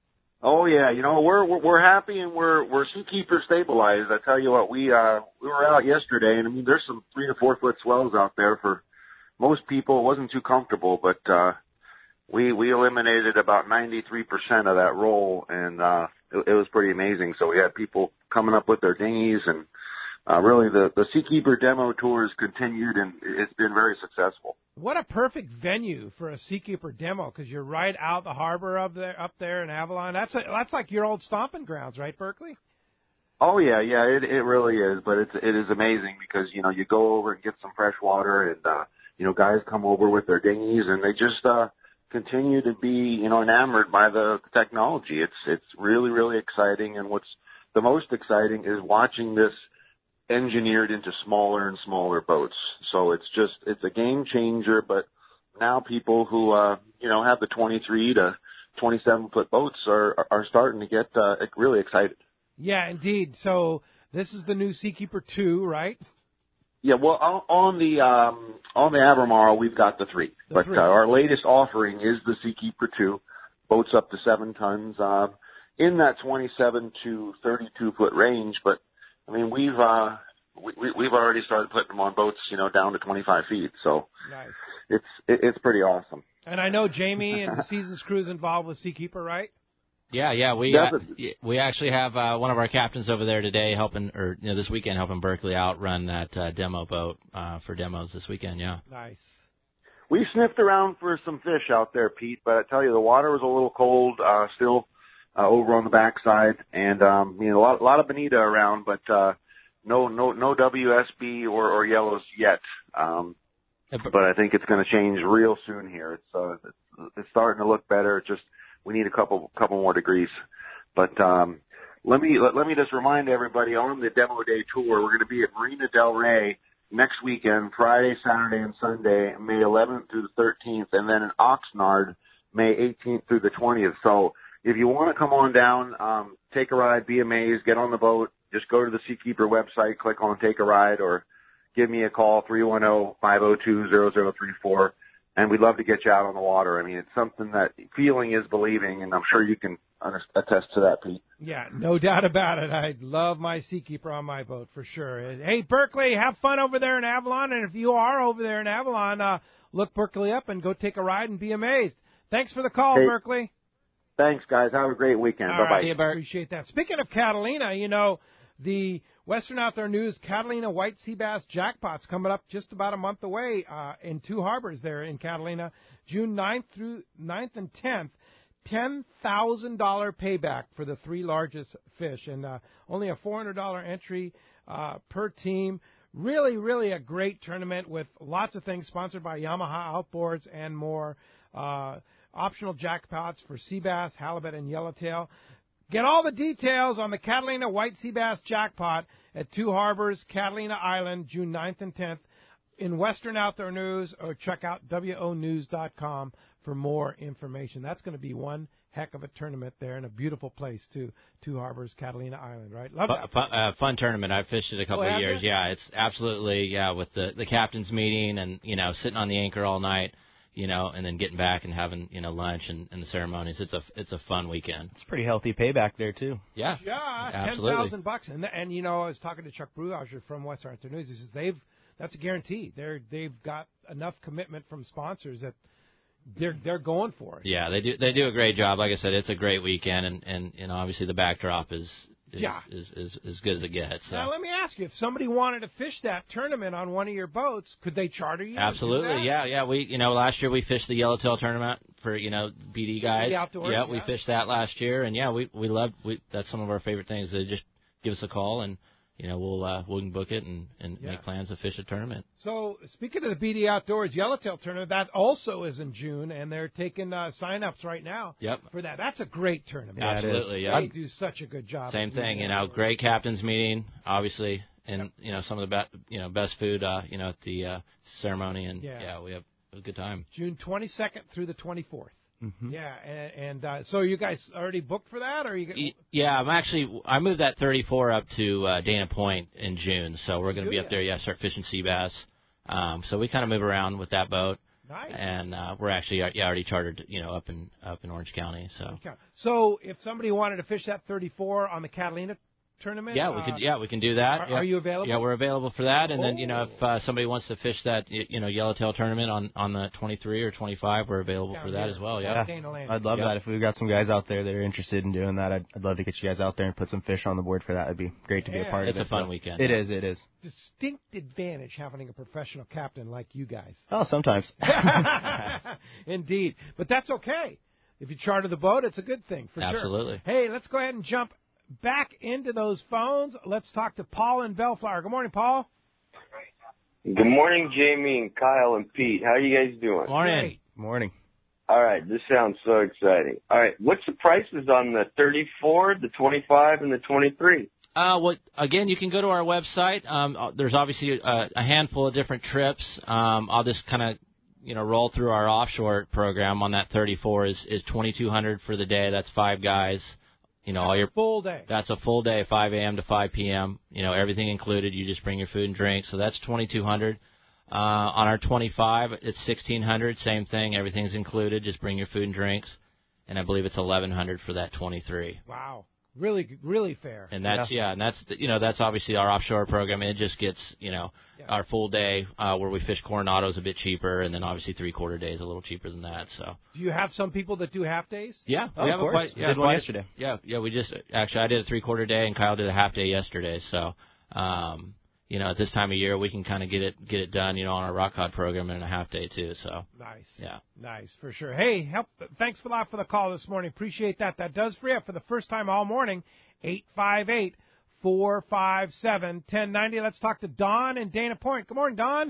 Oh yeah, you know we're we're, we're happy and we're we're Seakeeper stabilized. I tell you what, we uh we were out yesterday, and I mean there's some three to four foot swells out there for most people. It wasn't too comfortable, but uh we we eliminated about ninety-three percent of that roll, and uh it, it was pretty amazing. So we had people coming up with their dinghies, and uh really the the Seakeeper demo tours continued, and it's been very successful. What a perfect venue for a Seakeeper demo, because you're right out the harbor up there, up there in Avalon. That's a, that's like your old stomping grounds, right, Berkeley? Oh yeah, yeah, it it really is, but it's it is amazing because you know you go over and get some fresh water, and uh, you know guys come over with their dinghies, and they just uh, continue to be you know enamored by the technology. It's it's really really exciting, and what's the most exciting is watching this engineered into smaller and smaller boats. So it's just, it's a game changer, but now people who, uh, you know, have the twenty-three to twenty-seven foot boats are, are starting to get, uh, really excited. Yeah, indeed. So this is the new Seakeeper two, right? Yeah, well, on, on the, um, on the Albemarle, we've got the three, The but three. Uh, our latest offering is the Seakeeper two, boats up to seven tons, um, in that twenty-seven to thirty-two foot range, but I mean, we've uh, we, we've already started putting them on boats, you know, down to twenty-five feet. So nice. It's it, it's pretty awesome. And I know Jamie and the Seasons crew is involved with Seakeeper, right? Yeah, yeah, we uh, we actually have uh, one of our captains over there today helping, or you know, this weekend helping Berkeley out run that uh, demo boat uh, for demos this weekend. Yeah. Nice. We sniffed around for some fish out there, Pete, but I tell you, the water was a little cold uh, still. Uh, over on the backside, and um, you know a lot, a lot of bonita around, but uh, no, no, no W S B or, or yellows yet. Um, but I think it's going to change real soon here. It's, uh, it's it's starting to look better. It's just we need a couple couple more degrees. But um, let me let, let me just remind everybody on the demo day tour, we're going to be at Marina Del Rey next weekend, Friday, Saturday, and Sunday, May eleventh through the thirteenth, and then in Oxnard, May eighteenth through the twentieth. So if you want to come on down, um, take a ride, be amazed, get on the boat, just go to the Seakeeper website, click on Take a Ride, or give me a call, three one zero, five zero two, zero zero three four, and we'd love to get you out on the water. I mean, it's something that feeling is believing, and I'm sure you can attest to that, Pete. Yeah, no doubt about it. I love my Seakeeper on my boat for sure. Hey, Berkeley, have fun over there in Avalon, and if you are over there in Avalon, uh, look Berkeley up and go take a ride and be amazed. Thanks for the call, Hey. Berkeley. Thanks, guys. Have a great weekend. All Bye-bye. right, appreciate that. Speaking of Catalina, you know, the Western Outdoor News Catalina White Sea Bass Jackpot's coming up just about a month away uh, in two harbors there in Catalina, June ninth through ninth and tenth. ten thousand dollars payback for the three largest fish, and uh, only a four hundred dollars entry uh, per team. Really, really a great tournament with lots of things, sponsored by Yamaha Outboards and more. Uh, optional jackpots for sea bass, halibut, and yellowtail. Get all the details on the Catalina White Sea Bass Jackpot at Two Harbors, Catalina Island, June ninth and tenth. in Western Outdoor News or check out W O news dot com for more information. That's going to be one heck of a tournament there, and a beautiful place too. Two Harbors, Catalina Island, right? Love fun, that. Fun, uh, fun tournament. I've fished it a couple oh, of years. You? Yeah, it's absolutely yeah with the the captain's meeting and you know sitting on the anchor all night, you know, and then getting back and having you know lunch and, and the ceremonies. It's a it's a fun weekend. It's pretty healthy payback there too. Yeah, yeah, absolutely. ten thousand bucks, and and you know I was talking to Chuck Brewhauser from Western Outdoor News. He says they've that's a guarantee. They're they've got enough commitment from sponsors that. They're they're going for it. Yeah, they do they do a great job. Like I said, it's a great weekend, and and, and obviously the backdrop is is, yeah. is, is as good as it gets. So. Now let me ask you: if somebody wanted to fish that tournament on one of your boats, could they charter you? Absolutely, yeah, yeah. We you know last year we fished the Yellowtail tournament for you know B D guys. The outdoors, yeah, yeah, we fished that last year, and yeah, we we loved. We, that's some of our favorite things. They just give us a call and. You know, we'll uh, we can book it and, and yeah. make plans to fish a tournament. So, speaking of the B D Outdoors Yellowtail Tournament, that also is in June, and they're taking uh, sign-ups right now yep. for that. That's a great tournament. Yeah, absolutely, yeah. They do such a good job. Same thing, you know, great captain's meeting, obviously, and, yep. you know, some of the be- you know best food, uh, you know, at the uh, ceremony, and, yeah. yeah, we have a good time. June twenty-second through the twenty-fourth. Mm-hmm. Yeah, and, and uh, so you guys already booked for that, or are you? Yeah, I'm actually. I moved that thirty-four up to uh, Dana Point in June, so we're going to be up there. Yeah, start fishing sea bass. Um, so we kind of move around with that boat. Nice. And uh, we're actually yeah already chartered, you know, up in up in Orange County. So. Okay. So if somebody wanted to fish that thirty-four on the Catalina tournament, yeah, we could. Yeah, we can do that. Are, yeah. are you available? Yeah, we're available for that. And oh. then you know, if uh, somebody wants to fish that, you know, Yellowtail tournament on, on the twenty-three or twenty-five, we're available Down for that here. as well. Yeah, yeah. I'd love yeah. that if we've got some guys out there that are interested in doing that. I'd, I'd love to get you guys out there and put some fish on the board for that. It'd be great to yeah. be a part it's of it. It's a fun so. weekend. It yeah. is. It is. Distinct advantage having a professional captain like you guys. Oh, sometimes. Indeed, but that's okay. If you charter the boat, it's a good thing for Absolutely. sure. Absolutely. Hey, let's go ahead and jump back into those phones. Let's talk to Paul in Bellflower. Good morning, Paul. Good morning, Jamie and Kyle and Pete. How are you guys doing? Morning. Great. Morning. All right, this sounds so exciting. All right, what's the prices on the thirty-four, the twenty-five, and the twenty-three? Uh, well, again, you can go to our website. Um, there's obviously a, a handful of different trips. Um, I'll just kind of, you know, roll through our offshore program on that thirty-four is, is twenty-two hundred for the day. That's five guys. You know, that's all your full day. That's a full day, five a.m. to five p.m. You know, everything included. You just bring your food and drink. So that's twenty-two hundred. Uh, on our twenty-five, it's sixteen hundred. Same thing. Everything's included. Just bring your food and drinks. And I believe it's eleven hundred for that twenty-three. Wow. Really, really fair. And that's yeah, yeah and that's the, you know that's obviously our offshore program. It just gets you know yeah. our full day uh, where we fish Coronado's a bit cheaper, and then obviously three quarter days a little cheaper than that. So. Do you have some people that do half days? Yeah, oh, we of have course. A quite, we yeah, did one quite, yesterday. Yeah, yeah. We just actually I did a three quarter day, and Kyle did a half day yesterday. So. Um, You know, at this time of year, we can kind of get it get it done, you know, on our rock cod program in a half day too. So nice, yeah, nice for sure. Hey, help! Thanks a lot for the call this morning. Appreciate that. That does free up for the first time all morning. Eight five eight four five seven ten ninety. Let's talk to Don in Dana Point. Good morning, Don.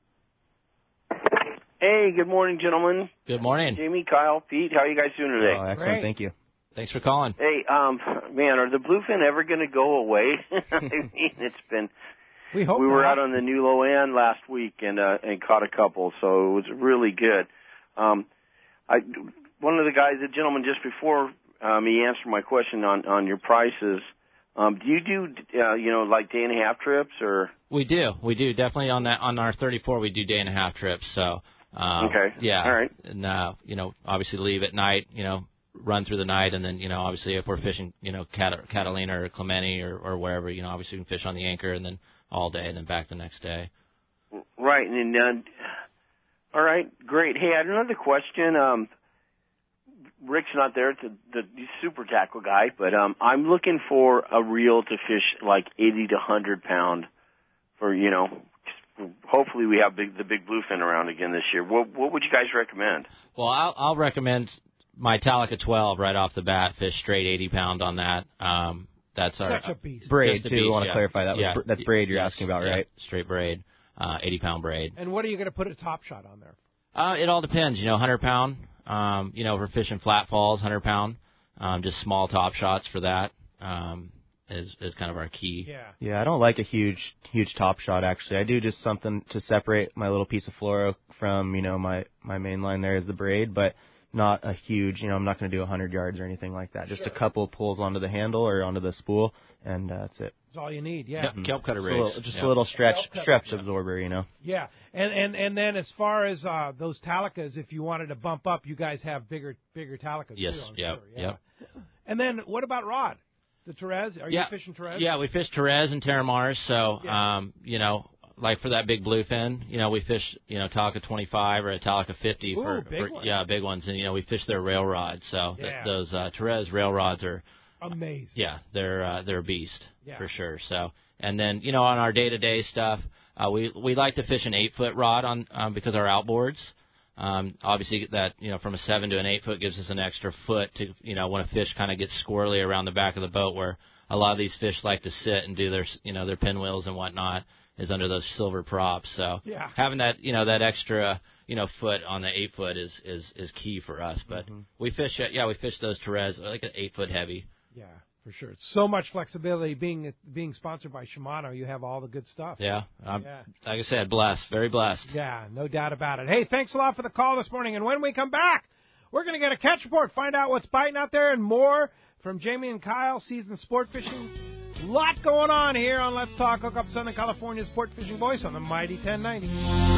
Hey, good morning, gentlemen. Good morning, Jamie, Kyle, Pete. How are you guys doing today? Oh, excellent. Great. Thank you. Thanks for calling. Hey, um, man, are the bluefin ever going to go away? I mean, it's been. We hope we were not. out on the New Loan last week and uh, and caught a couple, so it was really good. Um, I one of the guys, the gentleman just before um, he answered my question on on your prices. Um, do you do uh, you know like day and a half trips or? We do, we do definitely on that on our thirty-four. We do day and a half trips. So um, okay, yeah, all right, and uh, you know obviously leave at night, you know. Run through the night, and then, you know, obviously if we're fishing, you know, Cat- Catalina or Clemente or, or wherever, you know, obviously we can fish on the anchor and then all day and then back the next day. Right, and uh, all right, great. Hey, I had another question. Um, Rick's not there, to the, the super tackle guy, but um, I'm looking for a reel to fish like eighty to one hundred pound for, you know, hopefully we have big, the big bluefin around again this year. What, what would you guys recommend? Well, I'll, I'll recommend my Talica twelve right off the bat. Fish straight eighty pound on that. Um, that's our such a beast. Braid just a too. beast, I want to yeah. clarify that. Was Yeah. br- that's braid you're Yeah. asking about, Yeah. right? Straight braid, uh, eighty pound braid. And what are you going to put a top shot on there? Uh, it all depends. You know, one hundred pound. Um, you know, if we're fishing flat falls, one hundred pound. Um, just small top shots for that. Um, is is kind of our key. Yeah. Yeah, I don't like a huge, huge top shot, actually. I do just something to separate my little piece of fluoro from, you know, my, my main line there is the braid, but not a huge, you know, I'm not going to do one hundred yards or anything like that. Just Sure. a couple pulls onto the handle or onto the spool, and uh, that's it. That's all you need, yeah. Kelp, kelp cutter Just a rigs. little, just Yeah. a little stretch, Kelp cutter. stretch Yeah. absorber, you know. Yeah, and and and then as far as uh, those Talicas, if you wanted to bump up, you guys have bigger bigger Talicas Yes, too. I'm yeah, sure. yeah. yep. And then what about rod? The Therese? Are yeah. you fishing Therese? Yeah, we fish Therese and Terramars. So, Yeah. um, you know, like for that big bluefin, you know, we fish, you know, Talica twenty-five or a Talica fifty Ooh, for, big for one. yeah, big ones, and you know, we fish their rail rods. So th- Yeah. those uh, Therese rail rods are Amazing. yeah, they're uh, they're a beast Yeah. for sure. So, and then you know, on our day-to-day stuff, uh, we we like to fish an eight-foot rod on um, because our outboards. Um, obviously, that you know, from a seven to an eight foot gives us an extra foot to you know when a fish kind of gets squirrely around the back of the boat, where a lot of these fish like to sit and do their you know their pinwheels and whatnot is under those silver props. So Yeah. having that you know that extra you know foot on the eight foot is is is key for us. But Mm-hmm. we fish uh, yeah we fish those Therese like an eight foot heavy. Yeah, for sure. It's so much flexibility. Being being sponsored by Shimano, you have all the good stuff. Yeah, I'm, Yeah. like I said, blessed, very blessed. Yeah, no doubt about it. Hey, thanks a lot for the call this morning. And when we come back, we're going to get a catch report, find out what's biting out there, and more from Jamie and Kyle, seasoned sport fishing. Lot going on here on Let's Talk Hookup, Southern California's sport fishing voice on the Mighty ten ninety.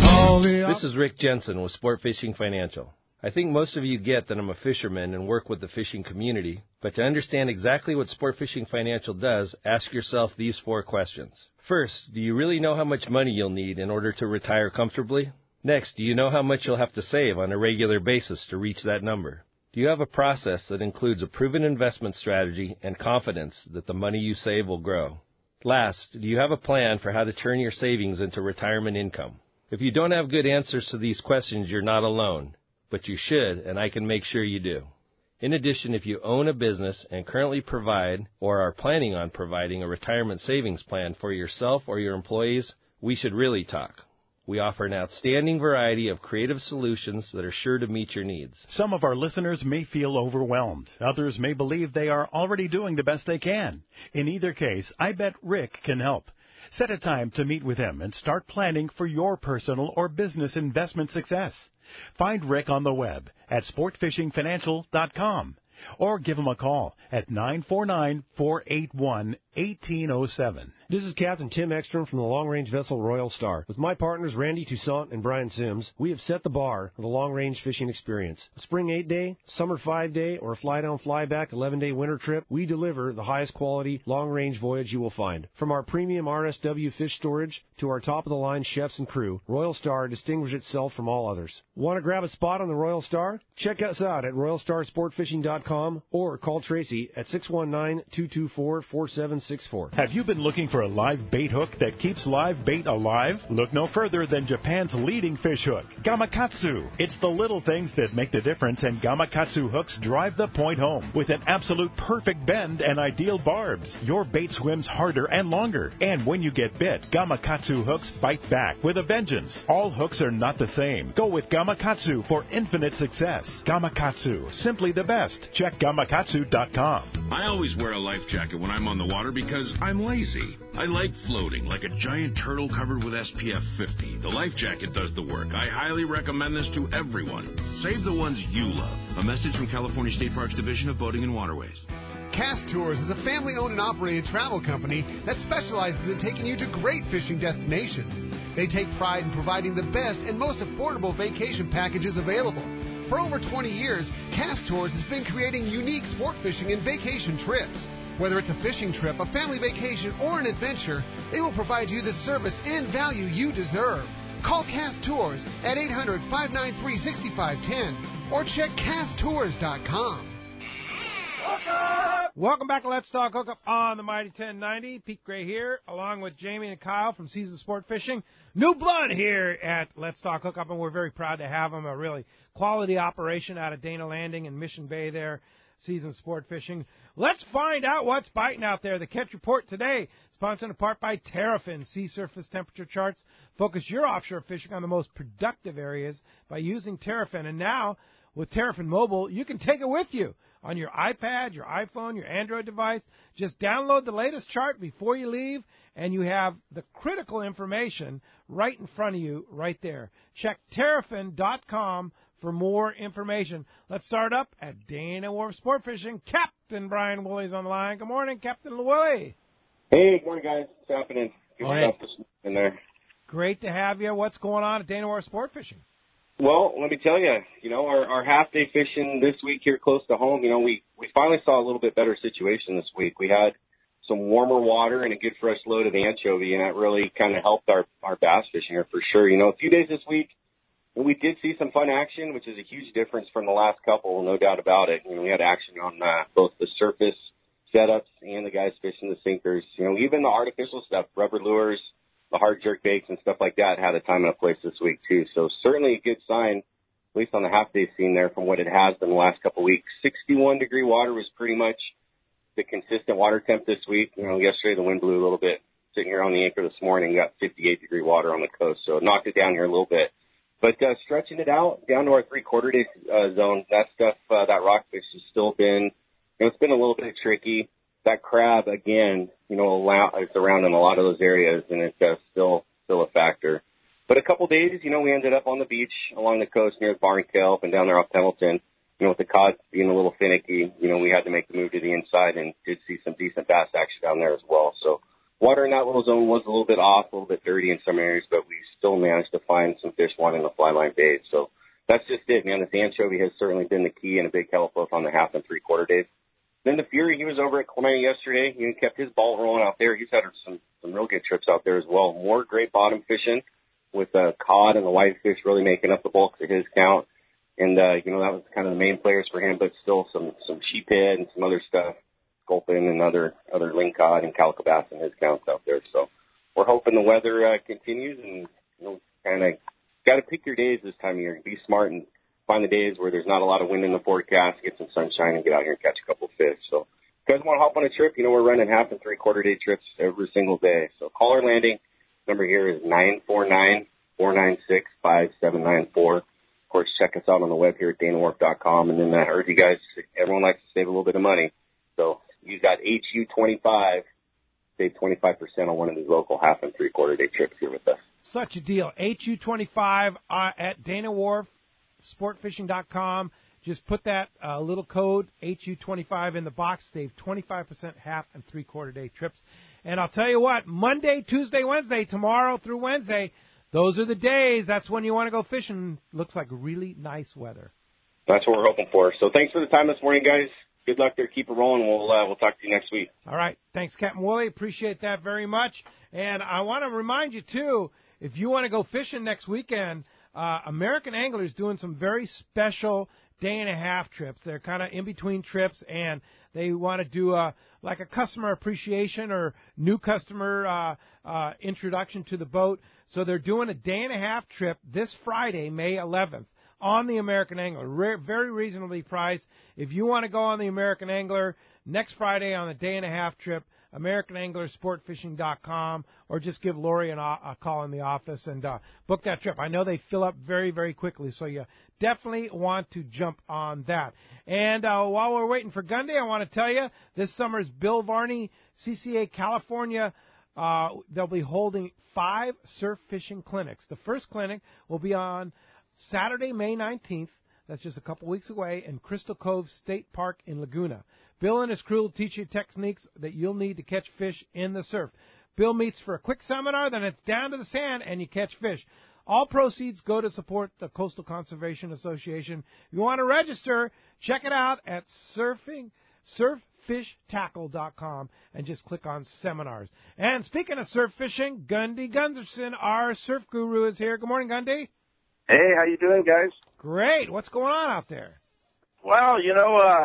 This is Rick Jensen with Sport Fishing Financial. I think most of you get that I'm a fisherman and work with the fishing community, but to understand exactly what Sport Fishing Financial does, ask yourself these four questions. First, do you really know how much money you'll need in order to retire comfortably? Next, do you know how much you'll have to save on a regular basis to reach that number? Do you have a process that includes a proven investment strategy and confidence that the money you save will grow? Last, do you have a plan for how to turn your savings into retirement income? If you don't have good answers to these questions, you're not alone, but you should, and I can make sure you do. In addition, if you own a business and currently provide or are planning on providing a retirement savings plan for yourself or your employees, we should really talk. We offer an outstanding variety of creative solutions that are sure to meet your needs. Some of our listeners may feel overwhelmed. Others may believe they are already doing the best they can. In either case, I bet Rick can help. Set a time to meet with him and start planning for your personal or business investment success. Find Rick on the web at sport fishing financial dot com or give him a call at nine four nine, four eight one, one eight zero seven. This is Captain Tim Ekstrom from the long-range vessel Royal Star. With my partners Randy Toussaint and Brian Sims, we have set the bar for the long-range fishing experience. A spring eight-day, summer five-day, or a fly-down, fly-back eleven-day winter trip, we deliver the highest quality long-range voyage you will find. From our premium R S W fish storage to our top-of-the-line chefs and crew, Royal Star distinguishes itself from all others. Want to grab a spot on the Royal Star? Check us out at royal star sport fishing dot com or call Tracy at six one nine, two two four, four seven six four. Have you been looking for a live bait hook that keeps live bait alive? Look no further than Japan's leading fish hook, Gamakatsu. It's the little things that make the difference, and Gamakatsu hooks drive the point home. With an absolute perfect bend and ideal barbs, your bait swims harder and longer. And when you get bit, Gamakatsu hooks bite back with a vengeance. All hooks are not the same. Go with Gamakatsu for infinite success. Gamakatsu, simply the best. Check gamakatsu dot com. I always wear a life jacket when I'm on the water because I'm lazy. I like floating like a giant turtle covered with S P F fifty. The life jacket does the work. I highly recommend this to everyone. Save the ones you love. A message from California State Parks Division of Boating and Waterways. Cast Tours is a family-owned and operated travel company that specializes in taking you to great fishing destinations. They take pride in providing the best and most affordable vacation packages available. For over twenty years, Cast Tours has been creating unique sport fishing and vacation trips. Whether it's a fishing trip, a family vacation, or an adventure, they will provide you the service and value you deserve. Call Cast Tours at eight hundred, five nine three, six five one zero or check cast tours dot com. Welcome back to Let's Talk Hookup on the Mighty ten ninety. Pete Gray here, along with Jamie and Kyle from Seasoned Sport Fishing. New blood here at Let's Talk Hookup, and we're very proud to have them. A really quality operation out of Dana Landing and Mission Bay there, Seasoned Sport Fishing. Let's find out what's biting out there. The Catch Report today, sponsored in part by Terrafin. Sea surface temperature charts focus your offshore fishing on the most productive areas by using Terrafin. And now, with Terrafin Mobile, you can take it with you on your iPad, your iPhone, your Android device. Just download the latest chart before you leave, and you have the critical information right in front of you right there. Check terrafin dot com for more information. Let's start up at Dana Wharf Sport Fishing. Captain Brian Woolley's on the line. Good morning, Captain Woolley. Hey, good morning, guys. What's happening? Good morning. In there. Great to have you. What's going on at Dana Wharf Sport Fishing? Well, let me tell you, you know, our, our half-day fishing this week here close to home, you know, we, we finally saw a little bit better situation this week. We had some warmer water and a good fresh load of anchovy, and that really kind of helped our, our bass fishing here for sure. You know, a few days this week, we did see some fun action, which is a huge difference from the last couple, no doubt about it. You know, we had action on uh, both the surface setups and the guys fishing the sinkers. You know, even the artificial stuff, rubber lures, the hard jerk baits and stuff like that had a time and a place this week too. So certainly a good sign, at least on the half day scene there from what it has been the last couple of weeks. sixty-one degree water was pretty much the consistent water temp this week. You know, yesterday the wind blew a little bit. Sitting here on the anchor this morning, got fifty-eight degree water on the coast. So it knocked it down here a little bit. But uh, stretching it out down to our three-quarter day uh, zone, that stuff, uh, that rockfish has still been, you know, it's been a little bit tricky. That crab, again, you know, allow, it's around in a lot of those areas, and it's uh, still still a factor. But a couple days, you know, we ended up on the beach along the coast near Barntail up and down there off Pendleton. You know, with the cod being a little finicky, you know, we had to make the move to the inside and did see some decent bass action down there as well. So water in that little zone was a little bit off, a little bit dirty in some areas, but we still managed to find some fish wanting the fly line bait. So that's just it, man. The anchovy has certainly been the key and a big help both on the half and three-quarter days. Then the Fury, he was over at Clemente yesterday. He kept his ball rolling out there. He's had some, some real good trips out there as well. More great bottom fishing with the uh, cod and the whitefish really making up the bulk of his count. And, uh, you know, that was kind of the main players for him, but still some, some sheephead and some other stuff, sculpin and other, other lingcod and calico bass in his counts out there. So we're hoping the weather uh, continues and, you know, kind of got to pick your days this time of year. Be smart and find the days where there's not a lot of wind in the forecast, get some sunshine, and get out here and catch a couple of fish. So if you guys want to hop on a trip, you know, we're running half and three-quarter day trips every single day. So call our landing. Number here is nine four nine, four nine six, five seven nine four. Of course, check us out on the web here at dana wharf dot com. And then I heard you guys, everyone likes to save a little bit of money. So use that H U twenty-five, save twenty-five percent on one of these local half and three-quarter day trips here with us. Such a deal. H U twenty-five uh, at Dana Wharf. sport fishing dot com. Just put that uh, little code H U twenty-five in the box. Save twenty-five percent half and three-quarter day trips. And I'll tell you what, Monday, Tuesday, Wednesday, tomorrow through Wednesday, those are the days. That's when you want to go fishing. Looks like really nice weather. That's what we're hoping for. So thanks for the time this morning, guys. Good luck there. Keep it rolling. We'll uh, we'll talk to you next week. All right. Thanks, Captain Woolley. Appreciate that very much. And I want to remind you, too, if you want to go fishing next weekend, Uh, American Angler's doing some very special day and a half trips. They're kind of in between trips, and they want to do a like a customer appreciation or new customer uh, uh, introduction to the boat. So they're doing a day and a half trip this Friday, May eleventh, on the American Angler. Re- very reasonably priced. If you want to go on the American Angler next Friday on the day and a half trip, American Angler Sport Fishing dot com, or just give Lori an, a call in the office and uh, book that trip. I know they fill up very, very quickly, so you definitely want to jump on that. And uh, while we're waiting for Gundy, I want to tell you, this summer's Bill Varney C C A California, uh, they'll be holding five surf fishing clinics. The first clinic will be on Saturday, May nineteenth. That's just a couple weeks away in Crystal Cove State Park in Laguna. Bill and his crew will teach you techniques that you'll need to catch fish in the surf. Bill meets for a quick seminar, then it's down to the sand and you catch fish. All proceeds go to support the Coastal Conservation Association. If you want to register, check it out at surfing, surf fish tackle dot com and just click on seminars. And speaking of surf fishing, Gundy Gunderson, our surf guru, is here. Good morning, Gundy. Hey, how you doing, guys? Great. What's going on out there? Well, you know, uh,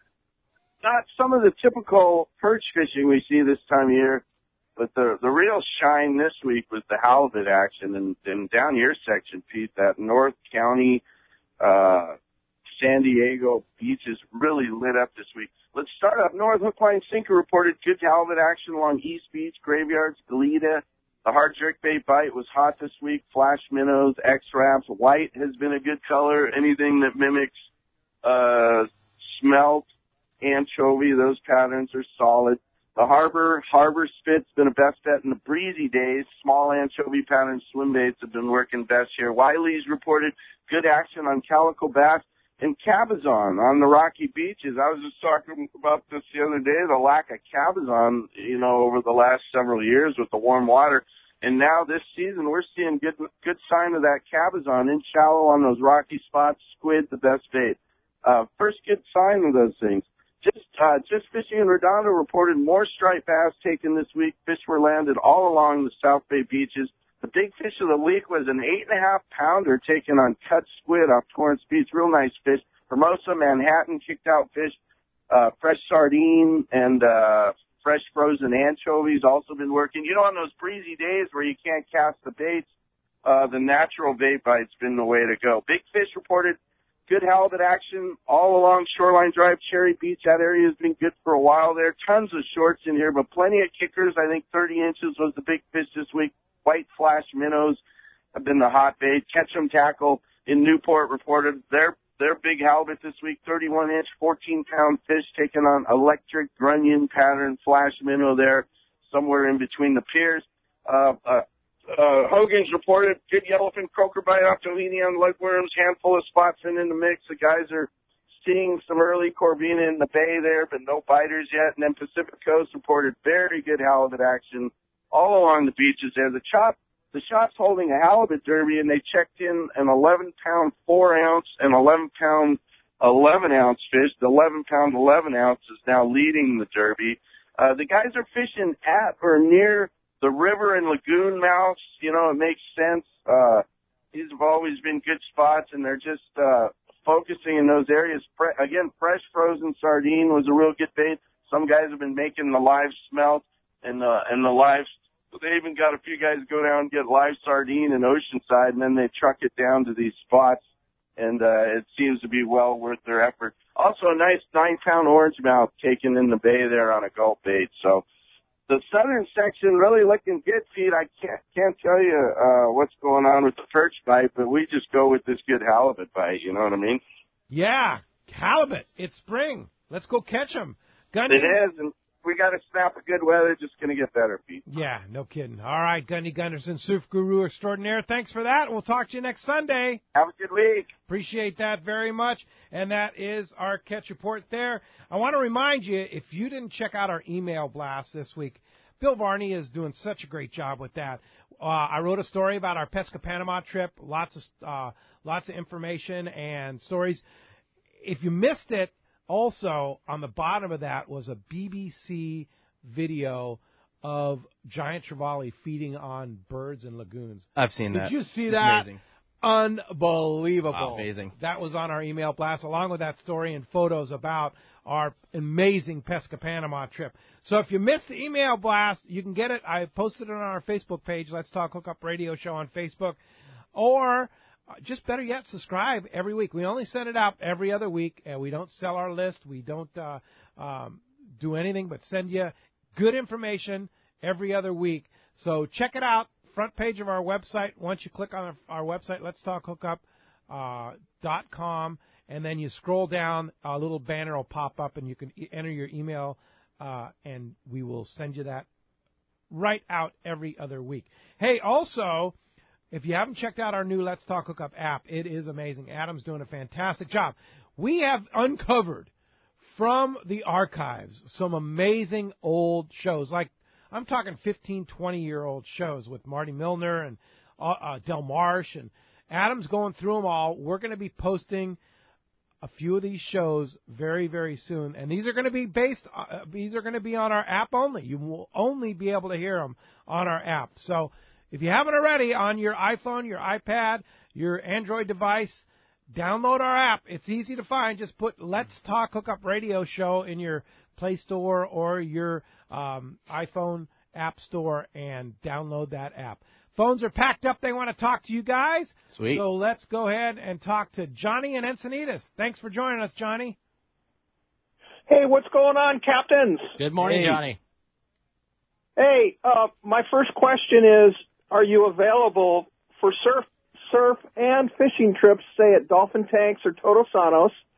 not some of the typical perch fishing we see this time of year, but the the real shine this week was the halibut action. And, and down your section, Pete, that North County, uh, San Diego beaches really lit up this week. Let's start up north. Hook, line, sinker reported good halibut action along East Beach, Graveyards, Goleta. The hard jerkbait bite was hot this week. Flash minnows, X-Wraps. White has been a good color. Anything that mimics uh, smelt anchovy. Those patterns are solid. The Harbor, Harbor Spit's been a best bet in the breezy days. Small anchovy pattern swim baits have been working best here. Wiley's reported good action on calico bass and cabezon on the rocky beaches. I was just talking about this the other day, the lack of cabezon, you know, over the last several years with the warm water. And now this season, we're seeing good good sign of that cabezon in shallow on those rocky spots. Squid, the best bait. Uh, first good sign of those things. Just uh, just fishing in Redondo reported more striped bass taken this week. Fish were landed all along the South Bay beaches. The big fish of the week was an eight and a half pounder taken on cut squid off Torrance Beach. Real nice fish. Hermosa, Manhattan, kicked out fish. Uh, fresh sardine and uh, fresh frozen anchovies also been working. You know, on those breezy days where you can't cast the baits, uh, the natural bait bite's been the way to go. Big fish reported good halibut action all along Shoreline Drive, Cherry Beach. That area has been good for a while there. Tons of shorts in here, but plenty of kickers. I think thirty inches was the big fish this week. White flash minnows have been the hot bait. Ketchum tackle in Newport reported their their big halibut this week, thirty-one inch, fourteen pound fish taken on electric grunion pattern flash minnow there, somewhere in between the piers. Uh, uh, Uh, Hogan's reported good yellowfin croaker bite off Doheny on leadworms, handful of spots in in the mix. The guys are seeing some early corvina in the bay there, but no biters yet. And then Pacific Coast reported very good halibut action all along the beaches there. The chop, the shop's holding a halibut derby, and they checked in an eleven pound four ounce and eleven pound eleven ounce fish. The eleven pound eleven ounce is now leading the derby. Uh, the guys are fishing at or near the river and lagoon mouths. You know, it makes sense. Uh, these have always been good spots, and they're just uh, focusing in those areas. Fre- again, fresh frozen sardine was a real good bait. Some guys have been making the live smelt and the and the live. They even got a few guys go down and get live sardine in Oceanside, and then they truck it down to these spots, and uh, it seems to be well worth their effort. Also, a nice nine pound orange mouth taken in the bay there on a gulp bait. So the southern section really looking good, Pete. I can't can't tell you uh, what's going on with the perch bite, but we just go with this good halibut bite. You know what I mean? Yeah, halibut. It's spring. Let's go catch them. Gundy. It is, and we got to snap a good weather. Just going to get better, Pete. Yeah, no kidding. All right, Gundy Gunderson, Surf Guru Extraordinaire. Thanks for that. We'll talk to you next Sunday. Have a good week. Appreciate that very much. And that is our catch report there. I want to remind you, if you didn't check out our email blast this week, Bill Varney is doing such a great job with that. Uh, I wrote a story about our Pesca Panama trip, lots of uh, lots of information and stories. If you missed it, also on the bottom of that was a B B C video of giant trevally feeding on birds and lagoons. I've seen Did that. Did you see it's that? Amazing. Unbelievable. Wow, amazing. That was on our email blast, along with that story and photos about our amazing Pesca Panama trip. So if you missed the email blast, you can get it. I posted it on our Facebook page, Let's Talk Hookup Radio Show on Facebook. Or just better yet, subscribe every week. We only send it out every other week, and we don't sell our list. We don't uh, um, do anything but send you good information every other week. So check it out. Front page of our website. Once you click on our website, lets talk hookup dot com, and then you scroll down, a little banner will pop up, and you can e- enter your email, uh, and we will send you that right out every other week. Hey, also, if you haven't checked out our new Let's Talk Hookup app, it is amazing. Adam's doing a fantastic job. We have uncovered from the archives some amazing old shows, like I'm talking fifteen, twenty-year-old shows with Marty Milner and uh, uh, Del Marsh, and Adam's going through them all. We're going to be posting a few of these shows very, very soon, and these are going to be based. Uh, these are going to be on our app only. You will only be able to hear them on our app. So if you haven't already, on your iPhone, your iPad, your Android device, download our app. It's easy to find. Just put Let's Talk Hookup Radio Show in your Play Store or your um, iPhone App Store and download that app. Phones are packed up. They want to talk to you guys. Sweet. So let's go ahead and talk to Johnny and Encinitas. Thanks for joining us, Johnny. Hey, what's going on, captains? Good morning, hey. Johnny. Hey, uh, my first question is, are you available for surf, surf and fishing trips, say at Dolphin Tanks or Todos Sanos?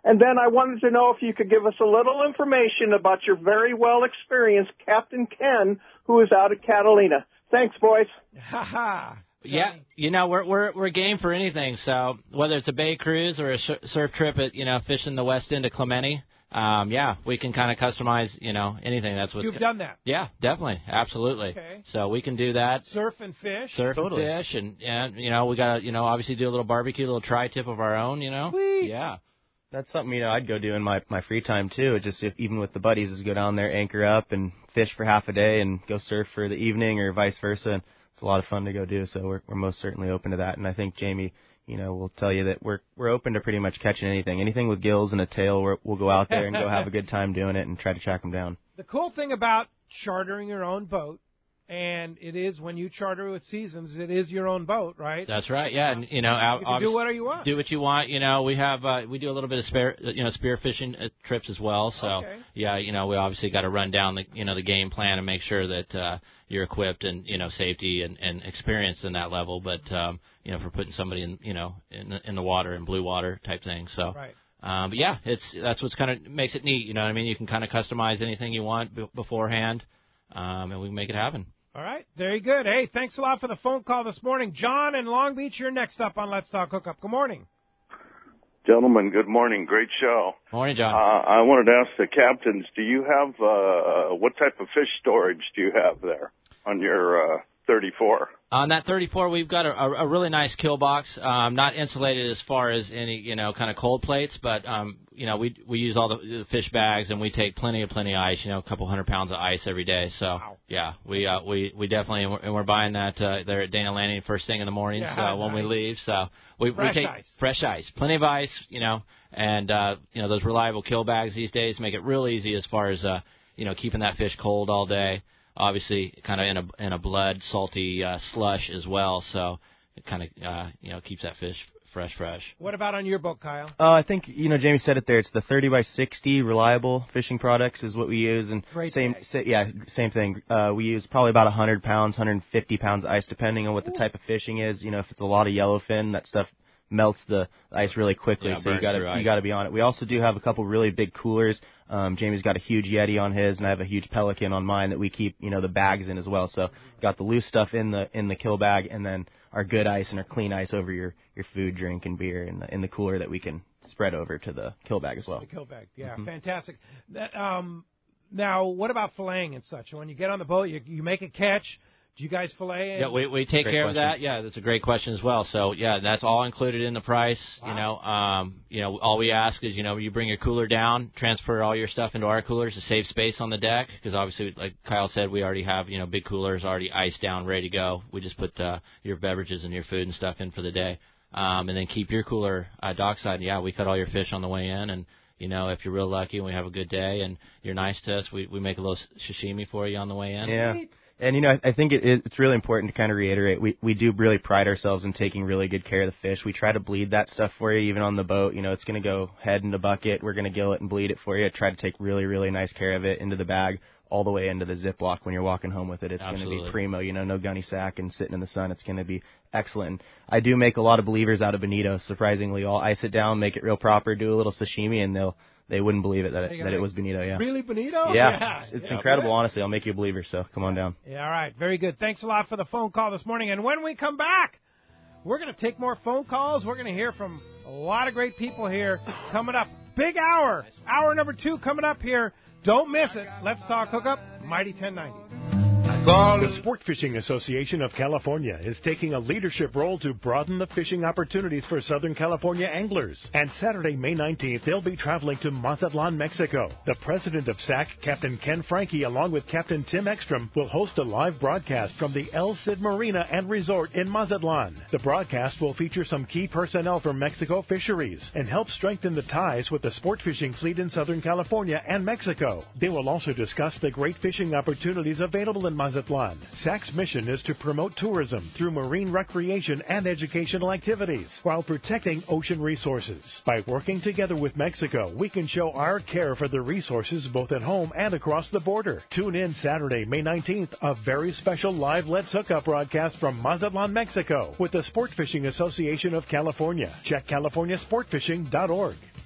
And then I wanted to know if you could give us a little information about your very well experienced Captain Ken, who is out at Catalina. Thanks, boys. Ha ha. Yeah, you know, we're we're we're game for anything. So whether it's a bay cruise or a surf trip at, you know, fishing the west end of Clemente, um, yeah, we can kind of customize, you know, anything. That's what You've done that. Yeah, definitely, absolutely. Okay. So we can do that. Surf and fish. Surf Totally. and fish, and and you know, we got to, you know, obviously do a little barbecue, a little tri-tip of our own, you know. Sweet. Yeah. That's something, you know, I'd go do in my, my free time, too. Just if, even with the buddies, is go down there, anchor up, and fish for half a day and go surf for the evening or vice versa. And it's a lot of fun to go do, so we're, we're most certainly open to that. And I think Jamie, you know, will tell you that we're we're open to pretty much catching anything. Anything with gills and a tail, we're, we'll go out there and go have a good time doing it and try to track them down. The cool thing about chartering your own boat, and it is when you charter with Seasons, it is your own boat, right? That's right. Yeah, and you know, out, You can do whatever you want. Do what you want. You know, we have uh, we do a little bit of spear, you know, spear fishing uh, trips as well. So Okay. yeah, you know, we obviously got to run down the you know the game plan and make sure that uh, you're equipped and you know safety and, and experienced in that level. But um, you know, for putting somebody in you know in the, in the water in blue water type thing. So. Right. Um, but yeah, it's that's what's kind of makes it neat. You know what I mean? You can kind of customize anything you want b- beforehand, um, and we can make it happen. All right, very good. Hey, thanks a lot for the phone call this morning. John in Long Beach, you're next up on Let's Talk Hookup. Good morning. Gentlemen, good morning. Great show. Morning, John. Uh, I wanted to ask the captains, do you have, uh, what type of fish storage do you have there on your uh, thirty-four? On that thirty-four, we've got a, a, a really nice kill box, um, not insulated as far as any, you know, kind of cold plates, but, um, you know, we we use all the, the fish bags, and we take plenty of plenty of ice, you know, a couple hundred pounds of ice every day. So, wow. yeah, we uh, we we definitely, and we're, and we're buying that uh, there at Dana Landing first thing in the morning Yeah, so when nice. we leave. So we, Fresh we take ice. fresh ice, plenty of ice, you know, and, uh, you know, those reliable kill bags these days make it real easy as far as, uh, you know, keeping that fish cold all day. Obviously, kind of in a in a blood salty uh, slush as well, so it kind of uh, you know keeps that fish fresh, fresh. What about on your boat, Kyle? Uh, I think, you know, Jamie said it there. It's the thirty by sixty reliable fishing products is what we use. And Great same, bag. sa- yeah, same thing. Uh, we use probably about one hundred pounds, one hundred fifty pounds of ice, depending on what the type of fishing is. You know, if it's a lot of yellowfin, that stuff melts the ice really quickly, Yeah, so you burns got through to ice. you got to be on it. We also do have a couple really big coolers. Um, Jamie's got a huge Yeti on his, and I have a huge Pelican on mine that we keep, you know, the bags in as well. So got the loose stuff in the in the kill bag, and then our good ice and our clean ice over your, your food, drink, and beer in the in the cooler that we can spread over to the kill bag as well. The kill bag, yeah, Mhm. fantastic. That, um, now, what about filleting and such? When you get on the boat, you, you make a catch. Do you guys fillet? And Yeah, we we take Great care question. of that. Yeah, that's a great question as well. So yeah, that's all included in the price. Wow. You know, um, you know, all we ask is you know you bring your cooler down, transfer all your stuff into our coolers to save space on the deck because obviously, like Kyle said, we already have you know big coolers already iced down, ready to go. We just put uh, your beverages and your food and stuff in for the day, um, and then keep your cooler uh, dockside. Yeah, we cut all your fish on the way in and. You know, if you're real lucky and we have a good day and you're nice to us, we, we make a little sashimi for you on the way in. Yeah. And, you know, I think it, it's really important to kind of reiterate, we, we do really pride ourselves in taking really good care of the fish. We try to bleed that stuff for you, even on the boat. You know, it's going to go head in the bucket. We're going to gill it and bleed it for you. Try to take really, really nice care of it into the bag all the way into the Ziploc when you're walking home with it. It's going to Absolutely. be primo, you know, no gunny sack and sitting in the sun. It's going to be excellent. I do make a lot of believers out of bonito, surprisingly. I'll ice it down, make it real proper, do a little sashimi, and they'll they wouldn't believe it that They it, go that it like, was bonito, yeah. Really, bonito? Yeah, Yeah, it's, it's yeah. incredible, honestly. I'll make you a believer, so come on down. Yeah, all right. Very good. Thanks a lot for the phone call this morning. And when we come back, we're going to take more phone calls. We're going to hear from a lot of great people here coming up. Big hour. Hour number two coming up here. Don't miss it. Let's Talk Hookup, Mighty ten ninety. The Sport Fishing Association of California is taking a leadership role to broaden the fishing opportunities for Southern California anglers. And Saturday, May nineteenth, they'll be traveling to Mazatlan, Mexico. The president of S A C, Captain Ken Franke, along with Captain Tim Ekstrom, will host a live broadcast from the El Cid Marina and Resort in Mazatlan. The broadcast will feature some key personnel from Mexico Fisheries and help strengthen the ties with the sport fishing fleet in Southern California and Mexico. They will also discuss the great fishing opportunities available in Mazatlan. S A C's mission is to promote tourism through marine recreation and educational activities while protecting ocean resources. By working together with Mexico, we can show our care for the resources both at home and across the border. Tune in Saturday, May nineteenth, a very special live Let's Hook Up broadcast from Mazatlan, Mexico with the Sport Fishing Association of California. Check california sport fishing dot org.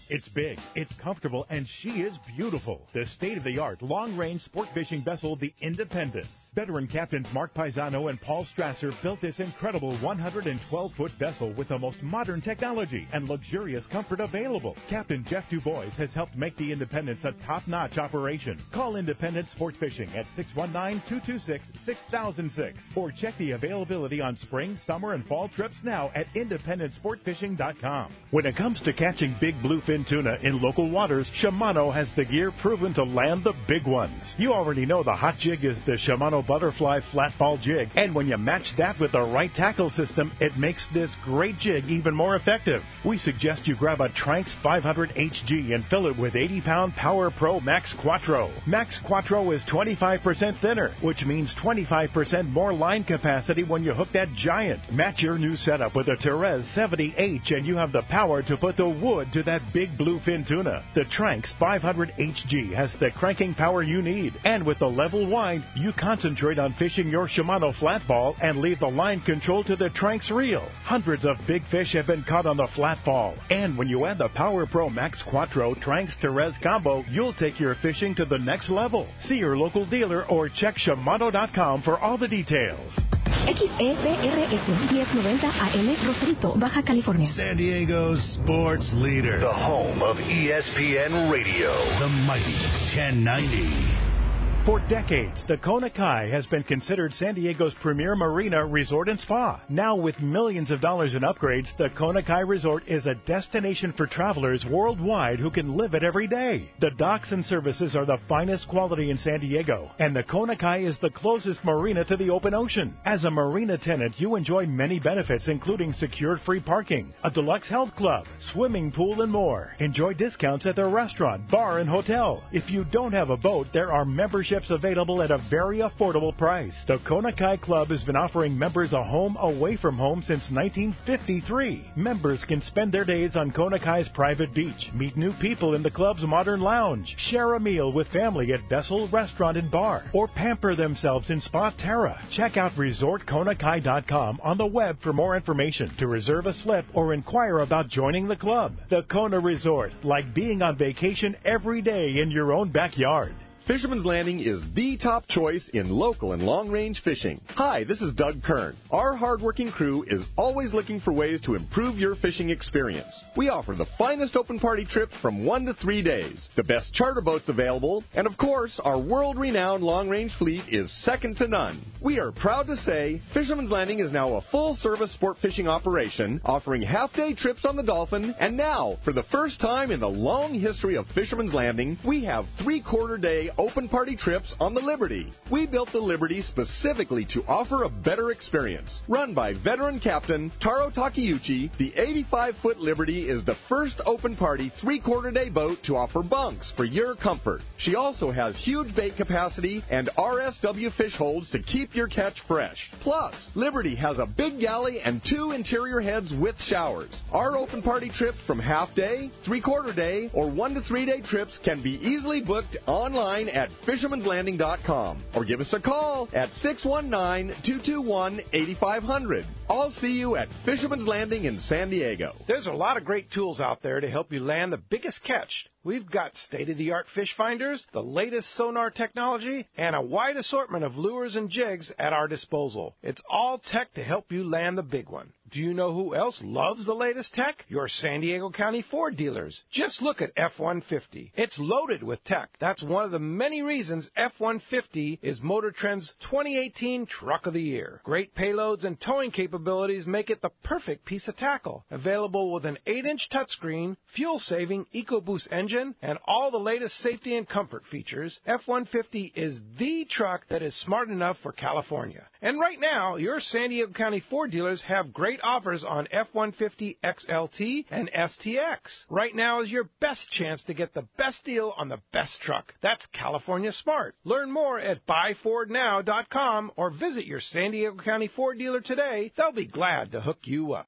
It's big, it's comfortable, and she is beautiful. The state-of-the-art long-range sport fishing vessel, the Independence. Veteran captains Mark Paisano and Paul Strasser built this incredible one hundred twelve foot vessel with the most modern technology and luxurious comfort available. Captain Jeff Dubois has helped make the Independence a top-notch operation. Call Independence Sport Fishing at six one nine, two two six, six thousand six or check the availability on spring, summer, and fall trips now at independence sport fishing dot com. When it comes to catching big bluefin tuna in local waters, Shimano has the gear proven to land the big ones. You already know the hot jig is the Shimano Butterfly Flat Ball Jig, and when you match that with the right tackle system, it makes this great jig even more effective. We suggest you grab a Tranx five hundred H G and fill it with eighty pound Power Pro Max Quattro. Max Quattro is twenty-five percent thinner, which means twenty-five percent more line capacity when you hook that giant. Match your new setup with a Therese seventy H and you have the power to put the wood to that big bluefin tuna. The Tranx five hundred H G has the cranking power you need, and with the level wind, you concentrate on fishing your Shimano flat ball and leave the line control to the Tranx reel. Hundreds of big fish have been caught on the flat ball, and when you add the Power Pro Max Quattro Tranx Therese combo, you'll take your fishing to the next level. See your local dealer or check Shimano dot com for all the details. X E P R S ten ninety A M Rosarito, Baja California. San Diego's sports leader. The home of E S P N Radio. The mighty ten ninety. For decades, the Kona Kai has been considered San Diego's premier marina, resort, and spa. Now, with millions of dollars in upgrades, the Kona Kai Resort is a destination for travelers worldwide who can live it every day. The docks and services are the finest quality in San Diego, and the Kona Kai is the closest marina to the open ocean. As a marina tenant, you enjoy many benefits, including secured free parking, a deluxe health club, swimming pool, and more. Enjoy discounts at their restaurant, bar, and hotel. If you don't have a boat, there are memberships available at a very affordable price. The Kona Kai Club has been offering members a home away from home since nineteen fifty-three. Members can spend their days on Kona Kai's private beach, meet new people in the club's modern lounge, share a meal with family at Vessel Restaurant and Bar, or pamper themselves in Spa Terra. Check out resort kona kai dot com on the web for more information, to reserve a slip, or inquire about joining the club. The Kona Resort, like being on vacation every day in your own backyard. Fisherman's Landing is the top choice in local and long-range fishing. Hi, this is Doug Kern. Our hardworking crew is always looking for ways to improve your fishing experience. We offer the finest open party trips from one to three days, the best charter boats available, and of course, our world-renowned long-range fleet is second to none. We are proud to say Fisherman's Landing is now a full-service sport fishing operation, offering half-day trips on the Dolphin, and now, for the first time in the long history of Fisherman's Landing, we have three-quarter day open party trips on the Liberty. We built the Liberty specifically to offer a better experience. Run by veteran captain Taro Takeuchi, the eighty-five foot Liberty is the first open party three-quarter day boat to offer bunks for your comfort. She also has huge bait capacity and R S W fish holds to keep your catch fresh. Plus, Liberty has a big galley and two interior heads with showers. Our open party trips from half day, three-quarter day, or one to three day trips can be easily booked online at fishermans landing dot com or give us a call at six one nine, two two one, eight five zero zero. I'll see you at Fisherman's Landing in San Diego. There's a lot of great tools out there to help you land the biggest catch. We've got state-of-the-art fish finders, the latest sonar technology, and a wide assortment of lures and jigs at our disposal. It's all tech to help you land the big one. Do you know who else loves the latest tech? Your San Diego County Ford dealers. Just look at F one fifty. It's loaded with tech. That's one of the many reasons F one fifty is Motor Trend's twenty eighteen Truck of the Year. Great payloads and towing capabilities make it the perfect piece of tackle. Available with an eight inch touchscreen, fuel-saving EcoBoost engine, and all the latest safety and comfort features, F one fifty is the truck that is smart enough for California. And right now, your San Diego County Ford dealers have great offers on F one fifty X L T and S T X. Right now is your best chance to get the best deal on the best truck. That's California smart. Learn more at buy ford now dot com or visit your San Diego County Ford dealer today. They'll be glad to hook you up.